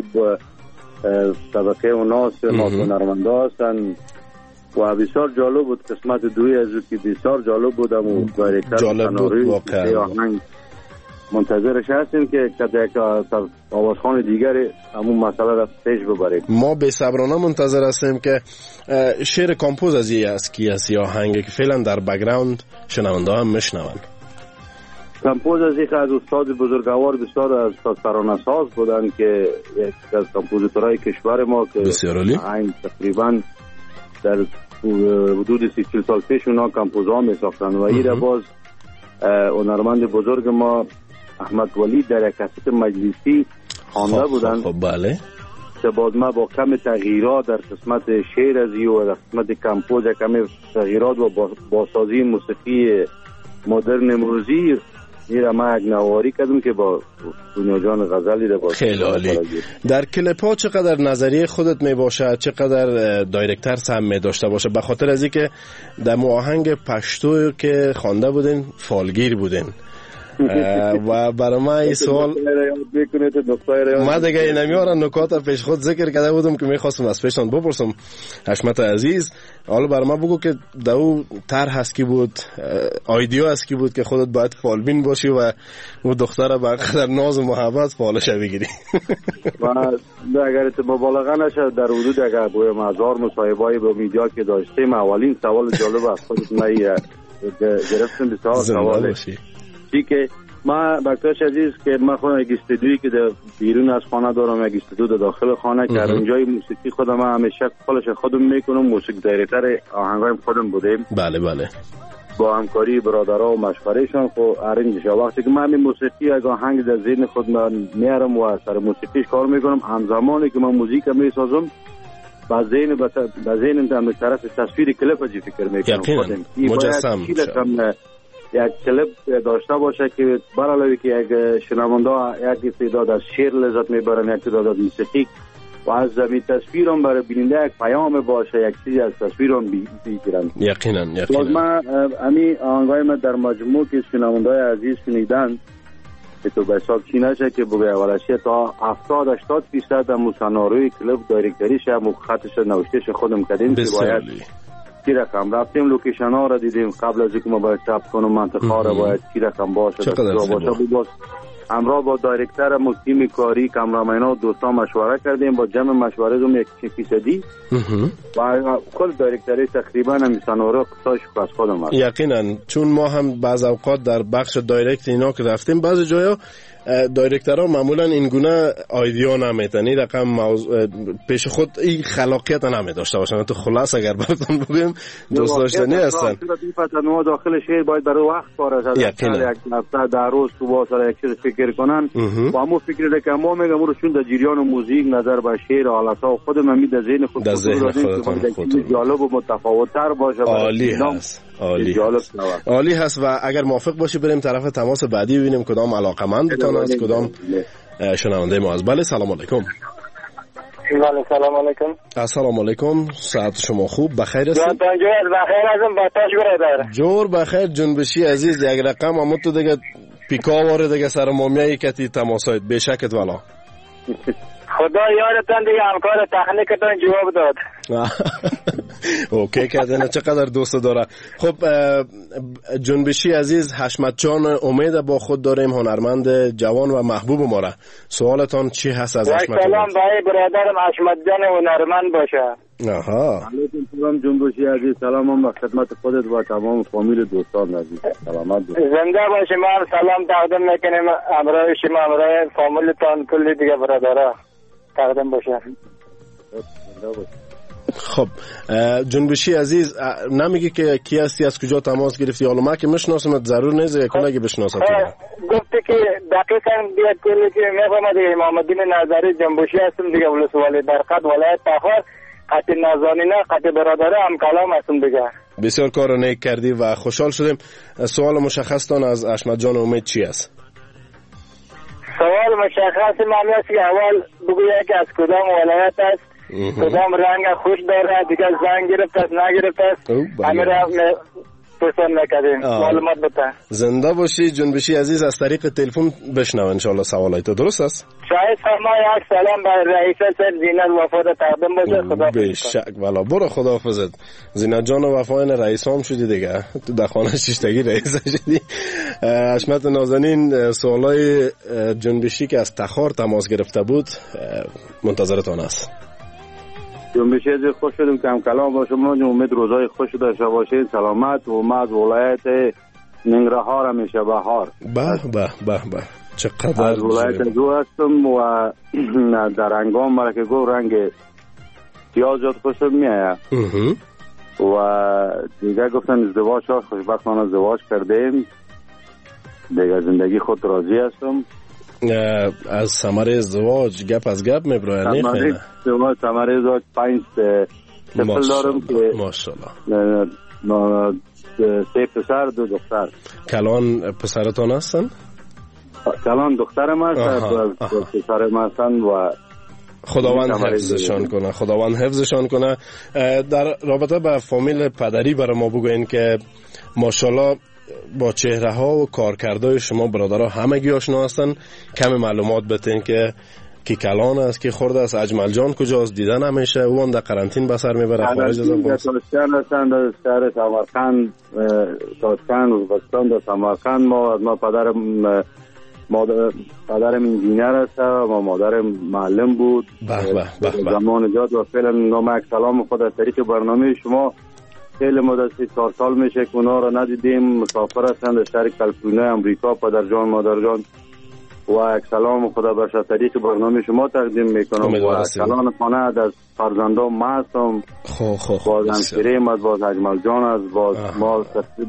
S13: طبقه اوناس ما هنرمندا هستن و بسیار جالب بود. قسمت دوی از که بسیار جالب بود و
S12: جالب بود واقعا.
S13: منتظرش هستیم که یک آوازخوان دیگری همون مسئله را پیش ببریم.
S12: ما به صبرانه منتظر هستیم که شعر کامپوز از یه از کی از آهنگی که فعلا در بک‌گراند شنونده هم میشنون.
S13: کامپوز از یک از استاد بزرگوار بسیار از ترانه‌ساز بودن که یک از کامپوزیتورهای کشور ما که این تقریبا در حدود 30 سال پیش اونا کامپوزها می ساختن و این باز هنرمند بزرگ ما احمد ولی در یک کست مجلسی خوانده بودن.
S12: خب بله.
S13: که باز ما با کم تغییرات در قسمت شعر ازی و در قسمت کمپوز کم تغییرات و باسازی موسیقی مدرن امروزی میره ما یک نواری کردم که با دنیا جان غزلی ده باشه.
S12: خیلی عالی. در کلیپ ها چقدر نظریه خودت می باشه، چقدر دایرکتر سهم می داشته باشه؟ به خاطر از اینکه در آهنگ پشتو که خوانده بودین فالگیر بودین و برای من این سوال ما دیگه اینمیارن نکات پیش خود ذکر کرده بودم که میخواستم از پیشتان بپرسم. حشمت عزیز حالا برای من بگو که دو طرح هست کی بود، آیدیا هست کی بود که خودت باید فالبین باشی و اون دختر با قدر ناز و محبت فالش بگیری؟
S13: و اگر تو مبالغه نشه در حدود اگر بویم 1000 مصاحبه‌ای با میدیا که داشتیم اولین سوال جالب از خودت من گرفتم بسیار سواله که ما بکتاش عزیز که من خودم یک استودیویی که در بیرون از خانه دارم، یک استودیو داخل خانه که اونجای موسیقی خودم همیشه خودم میکنم، موسیقی دایرکتر آهنگایم خودم بودیم.
S12: بله بله.
S13: با همکاری برادرها و مشورهشان خب ارنجش وقتی که من موسیقی از آهنگ در ذهن خود میارم و سر موسیقیش کار میکنم، همزمانی که من موزیک میسازم با ذهن در طرف تصویر کلیپ جی فکر میکنم.
S12: مجسم
S13: یک کلیپ داشته باشه که برای که یک شنونده یک استعداد از شعر لذت میبرن، یک استعداد از موسیقی و از زمین تصویر هم برای بیننده یک پیام باشه، یک چیزی از تصویر هم بگیرن.
S12: یقینا.
S13: باز من امی آنگاه من در مجموع که شنوندای عزیز شنیدن که تو به حساب چی نشه که بگه اولشه تا 70-80% هم سناریوی کلوب دایرکتریش هم خطش نوشتهش خودم کردیم که باید چی رقم رفتیم لوکیشن ها را دیدیم قبل از اینکه ما باید ثبت کنم منطقه ها را باید چی رقم باشه باشه. همراه با دایرکتر و تیم کاری کامرامن‌ها و دوستان مشوره کردیم، با جمع مشوره دوم 1% و کل دایرکتری تقریبا هم سناریو قصاش از خودم هست.
S12: یقینا چون ما هم بعض اوقات در بخش دایرکت اینا که رفتیم بعضی جایا دایرکترها معمولا این گونه آیدیا نمیتن، این رقم پیش خود این خلاقیت نمی داشته باشن. تو خلاص اگر براتون بگیم دوست داشتنی هستن.
S13: ما داخل شهر باید برای وقت پارس یک هفته در روز تو سر یک چیز فکر کنن و همون فکر که ما میگم رو چون در جریان موزیک نظر به شعر و حالتها خودم هم در ذهن خودتون جالب و متفاوت‌تر باشه.
S12: عالی هست. عالی هست و اگر موافق باشی بریم طرف تماس بعدی ببینیم کدام علاقمند از کدام شنونده ما است. بله سلام علیکم.
S15: سلام علیکم.
S12: السلام علیکم. ساعت شما خوب بخیر است؟
S15: جور بخیر ازم باتاش برادر.
S12: جور بخیر جنبشی عزیز یک رقم اما تو دیگه پیکا واره دیگه سر مومیایی کتی تماسایت بشکت والا.
S15: خدا یارتان دیگه همکار تکنیکتان جواب داد.
S12: اوکی کردن چقدر دوست داره. خب جنبشی عزیز حشمت جان امید با خود داریم، هنرمند جوان و محبوب ما را. سوالتان چی هست از حشمت جان؟
S15: سلام برای برادرم حشمت جان هنرمند باشه.
S13: علیکم سلام جنبشی عزیز، سلام هم خدمت خودت و تمام فامیل دوستان عزیز. سلامت باش.
S15: زنده باشی. ما سلام تقدیم میکنیم امرای شما امرای فامیلتان کلی دیگه برادرها تقدیم باشه.
S12: خب جنبشی عزیز نمیگی که کی هستی از کجا تماس گرفتی؟ حالا ما که میشناسمت ضرور نیست یک کلاگی بشناسم.
S15: گفتی که دقیقاً بیاد کلی که میفهمم دیگه امام الدین نظری جنبشی هستم دیگه ولسوالی درقد ولایت تخار قطع نازانینه قطع برادره هم کلام هستم دیگه.
S12: بسیار کار نیک کردی و خوشحال شدیم. سوال مشخصتان از حشمت جان امید چی است؟
S15: سوال مشخص من است که اول بگویه که از کدام ولایت است، کدام رنگ خوش داره، دیگه زنگ گرفت است نگرفت است، همه را پرسان نکردیم. معلومات بده.
S12: زنده باشی جنبشی عزیز. از طریق تلفن بشنو انشالله سوالایت. درست است؟
S15: شاید فرما یک سلام بر رئیس سر زینت وفا تقدیم بده. خدا
S12: بشک والا برو خداحافظت. زینت جان وفا رئیس هم شدی دیگه، تو در خانه شیشتگی رئیس شدی. حشمت نازنین سوالای جنبشی که از تخار تماس گرفته بود منتظرتان است.
S13: جنبشی عزیز خوش شدیم که هم کلام با شما. امید روزای خوش داشته باشید. سلامت و از ولایت ننگرهار همیشه بهار.
S12: به چقدر
S13: از ولایت دو هستم و در رنگام مرا که گفت رنگ سیاه زیاد خوشم میآید و دیگه گفتن ازدواج ها خوشبختانه ازدواج کردیم دیگه زندگی خود راضی هستم.
S12: از ثمره ازدواج گپ از گپ میبره نه؟
S13: ثمره ازدواج 5 طفل دارم که
S12: ماشاءالله
S13: 3 پسر 2 دختر.
S12: کلان پسرتان هستن؟
S13: کلان دخترم هست پسرم هستن و
S12: خداوند حفظشان کنه. خداوند حفظشان کنه. در رابطه با فامیل پدری برای ما بگوین که ماشاءالله با چهره ها و کارکردهای شما برادرها همگی آشنا هستن. کم معلومات بتین که کی کلان است کی خورده است. اجمل جان کجاست؟ دیدن همیشه اون در قرنطین به سر میبره خارج از افغانستان
S13: هستن در شهر سمرقند تاشکند ازبکستان در سمرقند. ما پدرم انجینیر است و مادرم معلم بود. زمان جاد و فعلا نام یک سلام خود از طریق برنامه شما خیلی مدت 4 سال میشه که اونا رو ندیدیم. مسافر هستند در شهر کالیفرنیا امریکا. پدر جان مادر جان و یک سلام خدا بر طریق برنامه شما تقدیم میکنم و کلان خانه از فرزندان ما هستم. باز همشیریم از باز اجمل جان از باز ما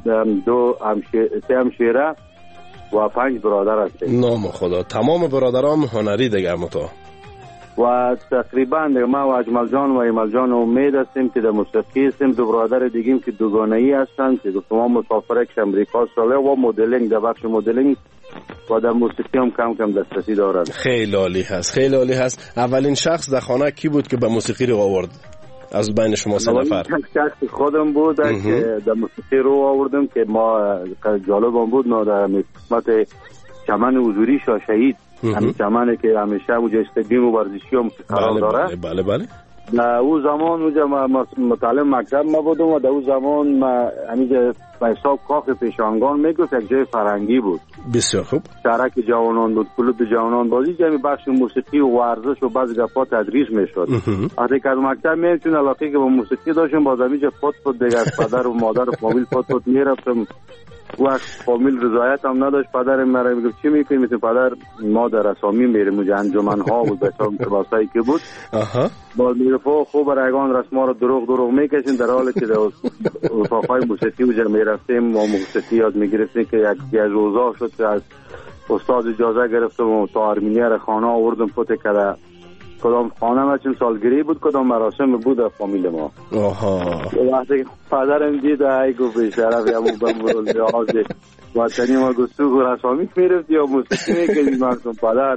S13: 3 همشیره و 5 برادر هستیم.
S12: نام خدا. تمام برادرام هنری دیگه. تو
S13: و تقریبا ما و اجمل جان و ایمل جان امید هستیم که در موسیقی هستیم. دو برادر دیگیم که دوگانه‌ای هستند که ما مسافرک امریکا ساله و مدلینگ در بخش مدلینگ و در موسیقی هم کم کم دسترسی دارند.
S12: خیلی عالی هست، خیلی عالی هست. اولین شخص در خانه کی بود که به موسیقی رو آورد از بین شما سه نفر؟
S13: شخص خودم بود که در موسیقی رو آوردم که ما جالب بود. ما در قسمت چمن حضوری شاه شهید، همین چمنه که همیشه اونجا استادیوم و ورزشی هم قرار داره.
S12: بله بله.
S13: در اون زمان اونجا متعلم مکتب ما بودم و در اون زمان ما همینجا به حساب کاخ پیشانگان میگفت یک جای فرنگی بود.
S12: بسیار خوب.
S13: شرک جوانان بود، کلوب جوانان بازی، جمعی بخش موسیقی و ورزش و بعض گپا تدریس میشد. وقتی که از مکتب میرفتیم علاقه که با موسیقی داشتم باز همینجا پت دیگه از پدر و مادر و فامیل پت میرفتم. وقت فامیل رضایت هم نداشت. پدرم مرا میگفت چی میکنی؟ مثل پدر ما در اسامی میریم اونجا انجمن‌ها و بسام کلاسایی که بود. باز میگفت خوب رایگان رسما رو دروغ میکشین، در حالی که در اتاقای موسیقی اونجا میرفتیم و موسیقی یاد میگرفتیم که یکی از اوضاع شد که از استاد اجازه گرفتم و تا آرمینیر خانه آوردم پت که کدام خانه ما چون سالگیری بود کدام مراسم بود در فامیل ما. وقتی پدرم دید ای گفت بیشرف یا مبمرون لحاظ وطنی ما گفت تو رسامی میرفت یا موسیقی میکنی؟ مردم پدر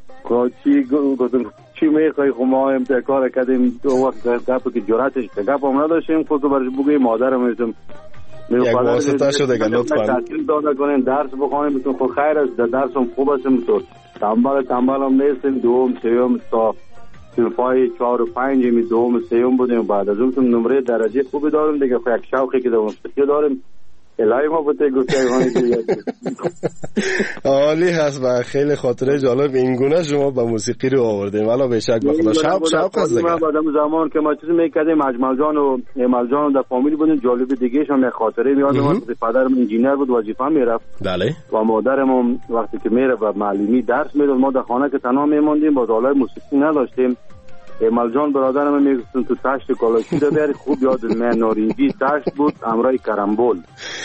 S13: چی میخوای؟ خب ما امتکار کردیم دو وقت گفت که جراتش گفت هم نداشتیم خود برش بگوی مادرم میتونم
S12: یک واسطه شده که لطفا
S13: تحصیل داده کنین درس بخونیم میتونم خب خیر است در درس هم خوب هستم تو تنبال هم نیستیم. دوم سیوم تا صنفای 4 و 5 می دوم و سیوم بودیم. بعد از اون نمره درجه خوبی داریم دیگه. خب یک شوقی که در موسیقی داریم الهی ما بوده گفته
S12: عالی هست و خیلی خاطره جالب این گونه شما به موسیقی رو آوردیم. والا به شک بخدا شوق هست دیگه.
S13: بعد از زمان که ما چیزی میکردیم اجمل جان و ایمل جان در فامیل بودیم. جالب دیگه هم یک خاطره میادم که پدرم انجینر بود وظیفه میرفت.
S12: بله.
S13: و مادرم وقتی که میره و معلمی درس میداد ما در خانه که تنها میموندیم با آلای موسیقی نداشتیم. ایمل جان برادرم میگفتن تو تشت کالاشی رو بیاری. خوب یاد من نارنجی تشت بود امرای کرامبول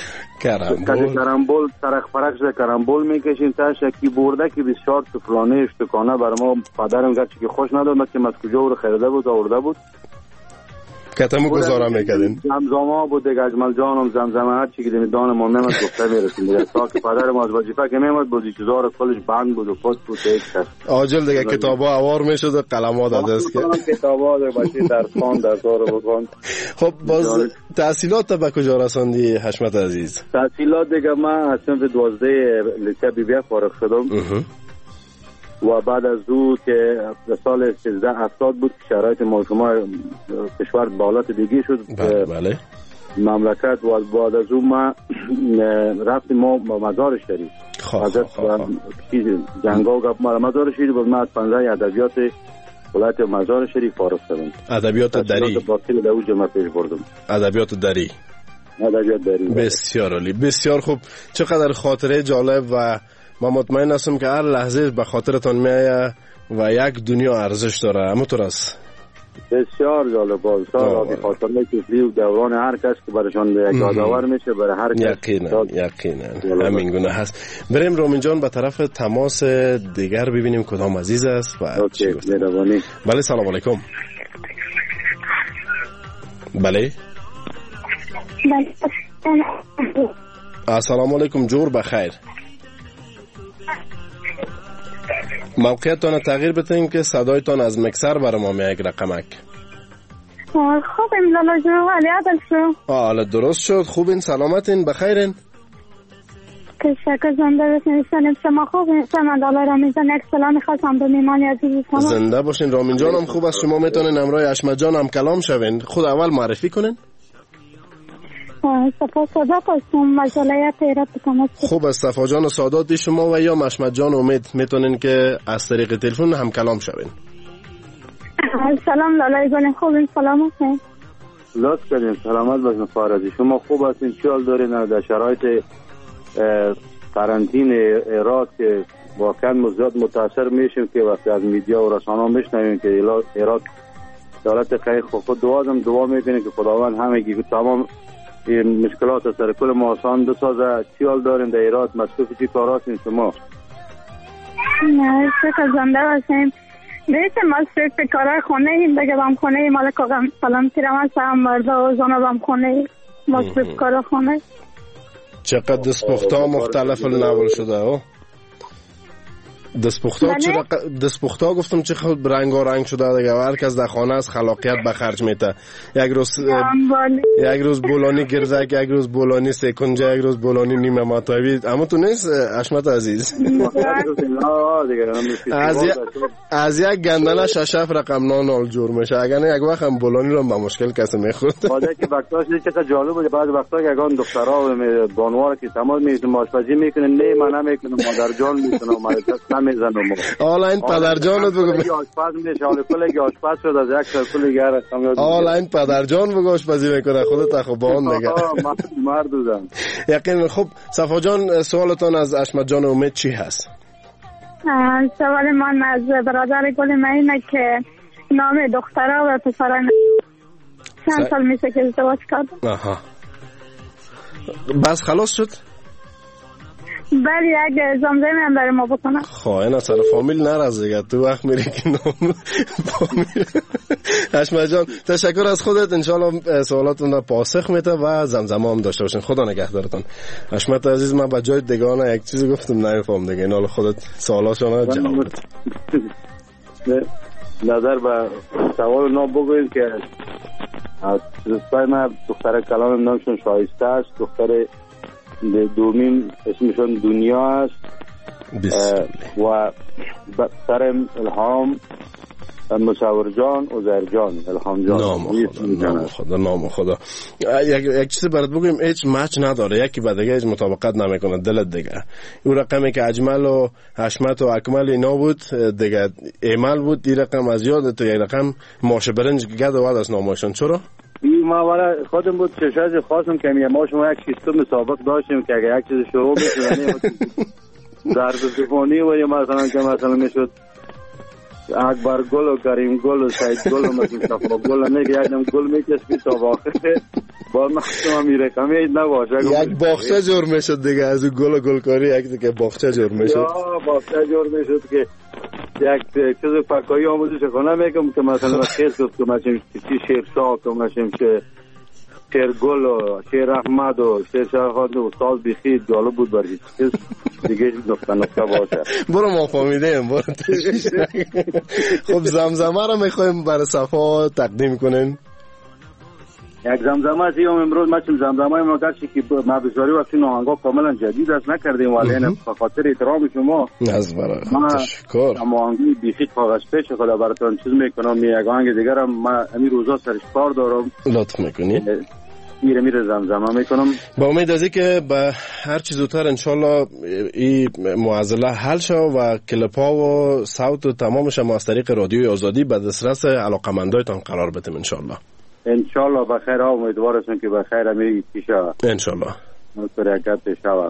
S13: سرخ فرق شده کرامبول میکشیم تشت کی برده که بسیار طفلانه اشتکانه بر ما. پدرم گرچه که خوش نداد که از کجا رو خریده بود آورده بود
S12: کتمو گزارا میکردین.
S13: زمزمه بود دیگه. اجمل جانم زمزمه هر چی که دان ما نمیاد گفته میرسیم دیگه. تا که پدرم از وظیفه که میاد بود چیزا رو کلش بند بود و پست بود یک کس
S12: عاجل دیگه کتابا اوار میشد و قلم‌ها داده است که
S13: کتابا رو بچی درس خوان رو بخون.
S12: خب باز تحصیلات به کجا رساندی حشمت عزیز؟
S13: تحصیلات دیگه من از صنف 12 لیسه بی بی فارغ شدم و بعد از او که سال 1370 بود شرایط شما کشور بالات دیگه شد.
S12: بله.
S13: مملکت و بعد از او ما رفتیم ما مزار شریف. حضرت جنگا گفت ما مزار شریف بود. ما از 15 ادبیات ولایت مزار شریف فارغ شدم.
S12: ادبیات دری.
S13: باطل در اوج ما پیش بردم.
S12: ادبیات دری. بسیار عالی، بسیار خوب. چقدر خاطره جالب و ما مطمئن هستم که هر لحظه به خاطرتان میآید و یک دنیا ارزش داره. همونطور است.
S13: بسیار جالب بود. سال خاطره کلی و دوران هر کس که برشان یک یادآور میشه برای هر کس.
S12: یقینا همین گونه هست. بریم رامین جان به طرف تماس دیگر ببینیم کدام عزیز است و چی گفت. بله سلام علیکم. بله السلام علیکم. جور بخیر. موقعیتان تغییر بتین که صدایتان از مکسر برای ما میاد یک رقمک.
S14: خوبیم لالا جون. حالی عدل شو.
S12: حالا درست شد. خوبین؟ سلامتین؟ بخیرین؟
S14: تشکر. زنده باشین. شما خوبین؟ من لالا رامین جان یک سلام میخواستم به میمانی عزیز شما.
S12: زنده باشین. رامین جان هم خوب است. شما میتونین امرای حشمت جان هم کلام شوین. خود اول معرفی کنین.
S14: صفا سادات هستم. مجالیت ایراد بکنم.
S12: خوب است. صفا جان و سادات شما و یا حشمت جان امید میتونین که از طریق تلفن هم کلام شوین.
S14: سلام لالا جان. خوبین؟ سلام هستین؟
S13: لطف کردین. سلامت باشین. فارزی شما خوب هستین؟ چی حال دارین در شرایط قرنطینه ایراد که واقعا مزیاد متاثر میشیم که وقتی از میدیا و رسانه‌ها میشنویم که ایراد دولت قیق خود دعا میکنه که خداوند همگی تمام این مشکلات از سر کل ما آسان بسازه. چی حال دارین در ایراد؟ مصروف چی کار هستین شما؟
S14: نه شکر. زنده باشیم. میشه مصرف کارهای خونه این دیگه بام خونه مال کاغم سلام تیرم هستم مرد و زن بام خونه مصرف کار خونه.
S12: چقدر دستپختا مختلف نول شده ها؟ دستپختا گفتم چه خود رنگارنگ شده دیگه. هر کس در خانه از خلاقیت به خرج میته. یک روز بولانی گرزک، یک روز بولانی سکنجه، یک روز بولانی نیمه ماتوی. اما تو نیست حشمت عزیز؟ از یک گندنه ششف رقم نال جور میشه. اگر نه یک وقت هم بولانی رو به مشکل کسی میخورد.
S13: باده که وقتاش چقدر جالب بود. بعضی وقتا که اگه دخترها و بانوار که تمام میتونه آشپزی میکنه نه من نمیکنه مادر جان میکنه اومد میزنم.
S12: حالا این پدر جانت بگو.
S13: آشپز میشه. حالا کلی آشپز شد از یک سال گره کامیاب.
S12: حالا این پدر جان بگو آشپزی میکنه خودت خب با اون دیگه.
S13: مرد بودم.
S12: یقینا. خب صفا جان سوالتون از حشمت جان امید چی هست؟
S14: سوال من از برادر گل اینه که نام دخترها و پسران چند سال میشه که ازدواج کردن؟
S12: آها. بس خلاص شد؟
S14: بله یک زمزمه هم برای ما بکنم.
S12: خواهی نه سر فامیل نرز دیگه. تو وقت میری که نام فامیل. حشمت جان تشکر از خودت. انشالله سوالاتون را پاسخ میده و زمزمه هم داشته باشین. خدا نگهدارتون. حشمت عزیز من با جای دیگانه یک چیزی گفتم نمیفهم دیگه. این خودت سوالاتون را جواب بده.
S13: نظر به سوال نام بگوید که دوستای من دختر کلام نامشون شایسته است. دختر دومین اسمشون دنیا است و سرم الهام مصور جان عزیر جان الهام جان.
S12: نام خدا. یک چیزی برات بگویم هیچ مچ نداره. یکی به دیگه هیچ مطابقت نمیکنه. دلت دیگه اون رقمی که اجمل و حشمت و اکمل اینا بود دیگه ایمل بود. این رقم از یاد تو یک رقم ماشه برنج گد و ود از نامشون. چرا؟
S13: ما ولی خودم بود چشاج خواستم که ما شما یک سیستم سابق داشتیم که اگر یک چیز شروع بشه در زبانی و یا مثلا که مثلا میشد اکبر گل و کریم گل و سید گل و مثلا شفا گل نه که یکم گل میکشید تا واقعه با مخصوصا میره کمی نباشه
S12: یک باغچه جور میشد دیگه. از اون گل و گلکاری یک که باغچه جور میشد.
S13: یا باغچه جور میشد که یک چیز فکایی آموزش کنم میگم که مثلا خیز گفت که مثلا شیر شاه که مثلا شیر گل و شیر احمد و شیر شاهد و استاد بیخی جالب بود برای چیز دیگه نقطه باشه.
S12: برو ما فهمیدیم. برو خب زمزمه رو میخوایم برای صفا تقدیم کنین.
S13: یک زمزمه است. امروز ما چون زمزمه ما گشتی که ما بسیاری وقتی ناهنگا کاملا جدید است نکردیم ولی این به خاطر احترام شما
S12: از برای تشکر
S13: ناهنگی بیخی کاغذ پیش خدا براتون چیز میکنم. یک آهنگ دیگر هم من همین روزا سرش کار دارم.
S12: لطف میکنی؟
S13: میره زمزمه میکنم
S12: با امید از که به هر چیز زودتر انشالله این معضله حل شه و کلیپ‌ها و صوت و تمامش هم از طریق رادیوی آزادی به دسترس علاقه‌مندایتان قرار بدیم انشالله.
S13: انشالله بخیر. امیدوار هستم که بخیر میری پیش
S12: انشالله
S13: برکت شود.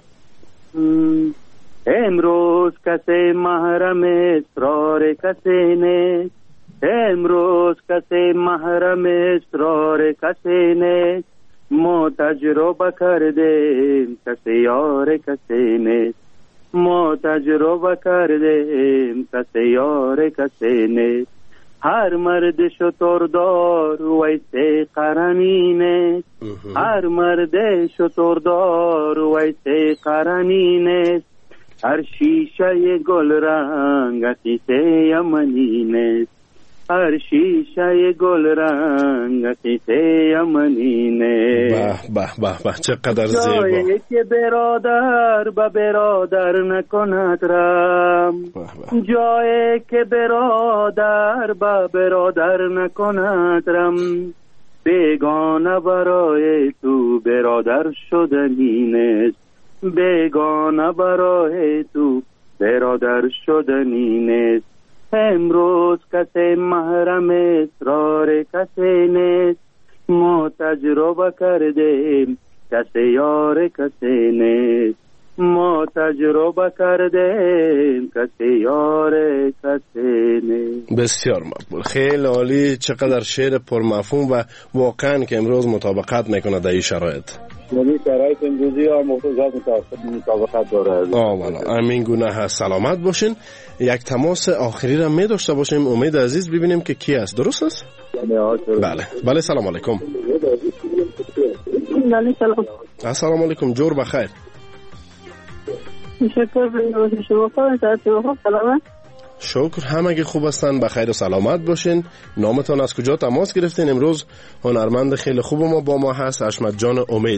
S13: امروز کسی محرم اسرار کسی نیست. امروز کسی محرم اسرار کسی نیست. ما تجربه کردیم کسی یار کسی نیست. ما تجربه کردیم کسی یار کسی نیست. هر مرد شتردار ویسه قرنی نیست. هر مرد شتردار ویسه قرنی نیست. هر شیشه گل رنگ قیصه یمنی نیست. هر شیشه گل رنگ قیصه یمنی نیست.
S12: به به به چقدر زیبا.
S13: جایی که برادر به برادر نکند رم. جایی که برادر به برادر نکند رم. بیگانه برای تو برادر شدنی نیست. بیگانه برای تو برادر شدنی نیست. امروز کسی محرم اسرار کسی نیست. ما تجربه کردیم کسی یار کسی نیست. ما تجربه کردیم کسی یار کسی نیست.
S12: بسیار مقبول. خیلی عالی. چقدر شعر پرمفهوم و واقعا که امروز مطابقت میکنه در این شرایط.
S13: یعنی شرایط امروزی ها محتاجات مطابقت داره.
S12: والا امین گونه هست. سلامت باشین. یک تماس آخری را می داشته باشیم. امید عزیز ببینیم که کی است. درست است؟ بله سلام علیکم.
S14: بله سلام.
S12: السلام علیکم. جور بخیر.
S14: شکر شما خوب سلامت.
S12: شکر همگی خوب هستن، بخیر و سلامت باشین. نامتان از کجا تماس گرفتین؟ امروز هنرمند خیلی خوب ما با ما هست، حشمت جان امید.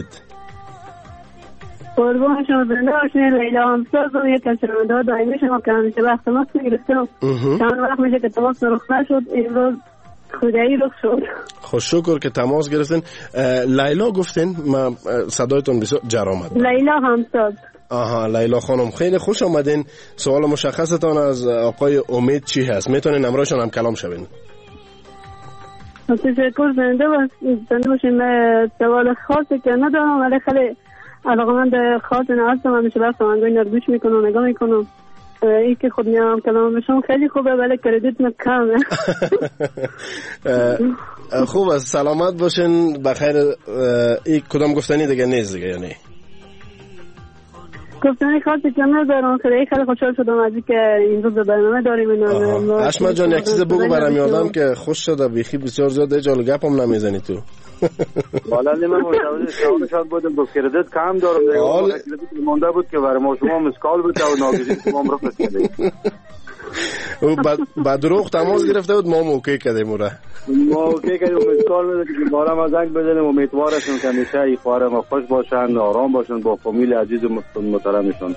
S14: قربان شما زنده باشین. لیلا همساز و یک از شنونده دائمی شما که همیشه وقت تماس میگرفتم. چند وقت میشه که تماس رخ نشد، امروز خدایی رخ شد.
S12: خوش شکر که تماس گرفتین. لیلا گفتین؟ من صدایتون بسیار جر آمد.
S14: لیلا همساز.
S12: آها لیلا خانم خیلی خوش آمدین. سوال مشخصتان از آقای امید چی هست؟ میتونین امرایشان هم کلام شوین.
S14: تشکر. زنده باشین. سوال خاصی که ندارم ولی خیلی علاقمند خاطر هستم. همیشه وقت آنگاه اینا رو گوش میکنم، نگاه میکنم. این که خود میام کلام بشم خیلی خوبه ولی کردیت من کمه.
S12: خوب است. سلامت باشین. بخیر. این کدام گفتنی دیگه نیست دیگه؟ یعنی
S14: گفتنی خاصی که ندارم. خیلی خوشحال شدم از اینکه این روز برنامه داریم.
S12: حشمت جان یک چیز بگو برام یادم که خوش شده. بیخی بسیار زیاد جالب گپم نمیزنی تو.
S13: والا من متوجه شدم بودم با کردیت کم دارم. کردیت مونده بود که برای ما شما مسکال بود و ناگزیر شما رو فرستادید.
S12: او بعد دروغ تماس گرفته بود، ما اوکی کردیم.
S13: ما اوکی کردیم. مسکال میده که بالا ما زنگ بزنیم. امیدوارشون که همیشه ای خواهر ما خوش باشن، آرام باشن با فامیل عزیز و محترمشون.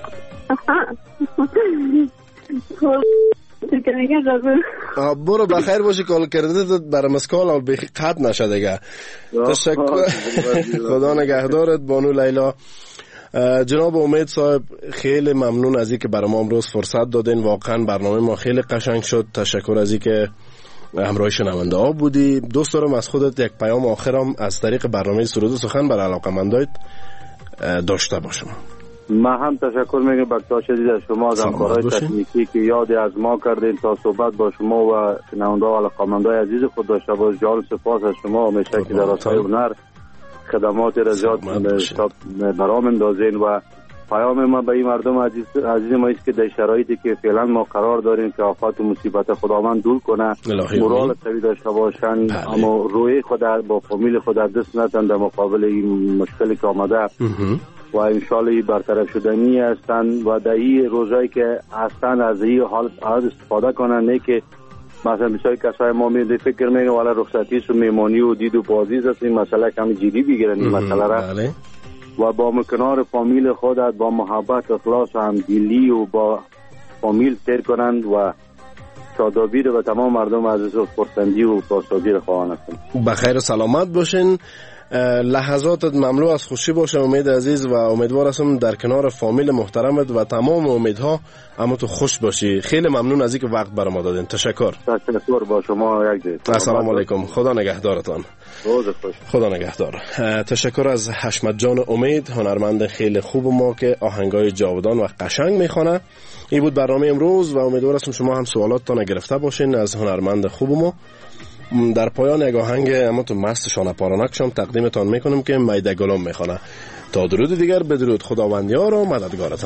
S12: برو بخیر باشی. کال کردیت برای مسکال و بخی قطع نشد دیگه. تشکر. خدا نگهدارت بانو لیلا. جناب امید صاحب خیلی ممنون از اینکه برای ما امروز فرصت دادین. واقعا برنامه ما خیلی قشنگ شد. تشکر از اینکه همراه شنونده ها بودی. دوست دارم از خودت یک پیام آخرم از طریق برنامه سرود و سخن برای علاقه‌مندایت داشته باشم.
S13: من هم تشکر میگم بکتا شدید از شما، از همکارای تکنیکی که یاد از ما کردین تا صحبت با شما و شنونده و علاقه‌مندای عزیز خود داشته باش. جان سپاس از شما. همیشه که در راستای هنر خدمات رضایت برام اندازین و پیام ما به این مردم عزیز ما است که در شرایطی که فعلا ما قرار داریم که آفات و مصیبت خداوند دور کنه، مورال قوی داشته باشن، اما روی خود با فامیل خود دست ندن در مقابل این مشکلی که آمده و انشالله برطرف شدنی هستند و در این روزایی که هستند از این حالت استفاده کنن. نه که مثلا بسیاری کسای ما میده فکر میکنه والا رخصتی و میمانی و دید و بازی است، این مسئله کمی جدی بگیرن این مسئله را و با کنار فامیل خودت با محبت اخلاص و همدلی و با فامیل تیر کنند و شادابی رو به تمام مردم عزیز و خرسندی و پاسداری رو خواهان هستند.
S12: بخیر و سلامت باشین. لحظاتت مملو از خوشی باشه امید عزیز و امیدوار هستم در کنار فامیل محترمت و تمام امیدها اما تو خوش باشی. خیلی ممنون از اینکه وقت برام دادین. تشکر.
S13: تشکر با شما. یک دید.
S12: السلام علیکم. خدا نگهدارتان.
S13: روز خوش.
S12: خدا نگهدار. تشکر از حشمت جان امید، هنرمند خیلی خوب ما که آهنگای جاودان و قشنگ میخونه. این بود برنامه امروز و امیدوار هستم شما هم سوالاتتان گرفته باشین از هنرمند خوب ما. در پایان یک آهنگ اما تو مست شانه پارانک شم تقدیمتان میکنم که میده گلم میخونه. تا درود دیگر بدرود. خداوندیار و مددگارتان.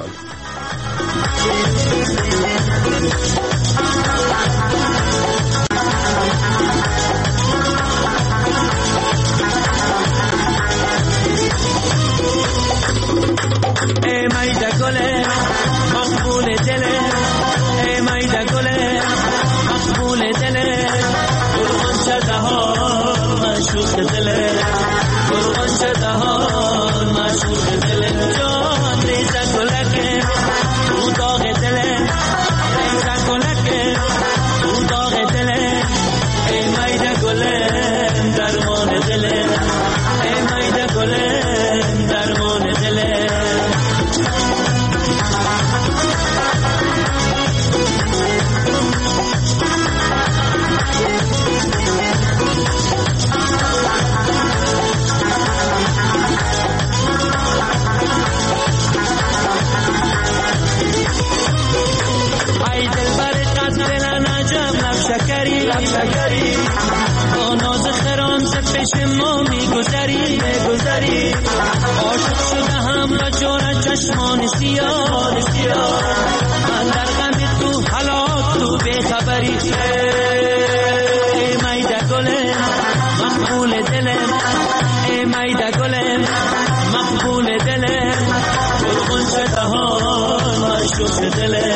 S11: ای میده گله مقبول دله، ای میده گله مقبول دله، قربان شده ها مشوق دله، قربان شده ها مشوق دله، جان ریزه گلکه تو داغ دله، ریزه گلکه تو داغ دله، ای میده گله درمان دله، ای میده گله درمان دله. بیخبری عاشق شده هم لجور چشمان سیاه من در غم تو حالات تو بیخبری ای میده گلم مقبول دلم ای میده گلم مقبول دلم گل غنچه دهان معشوق دلم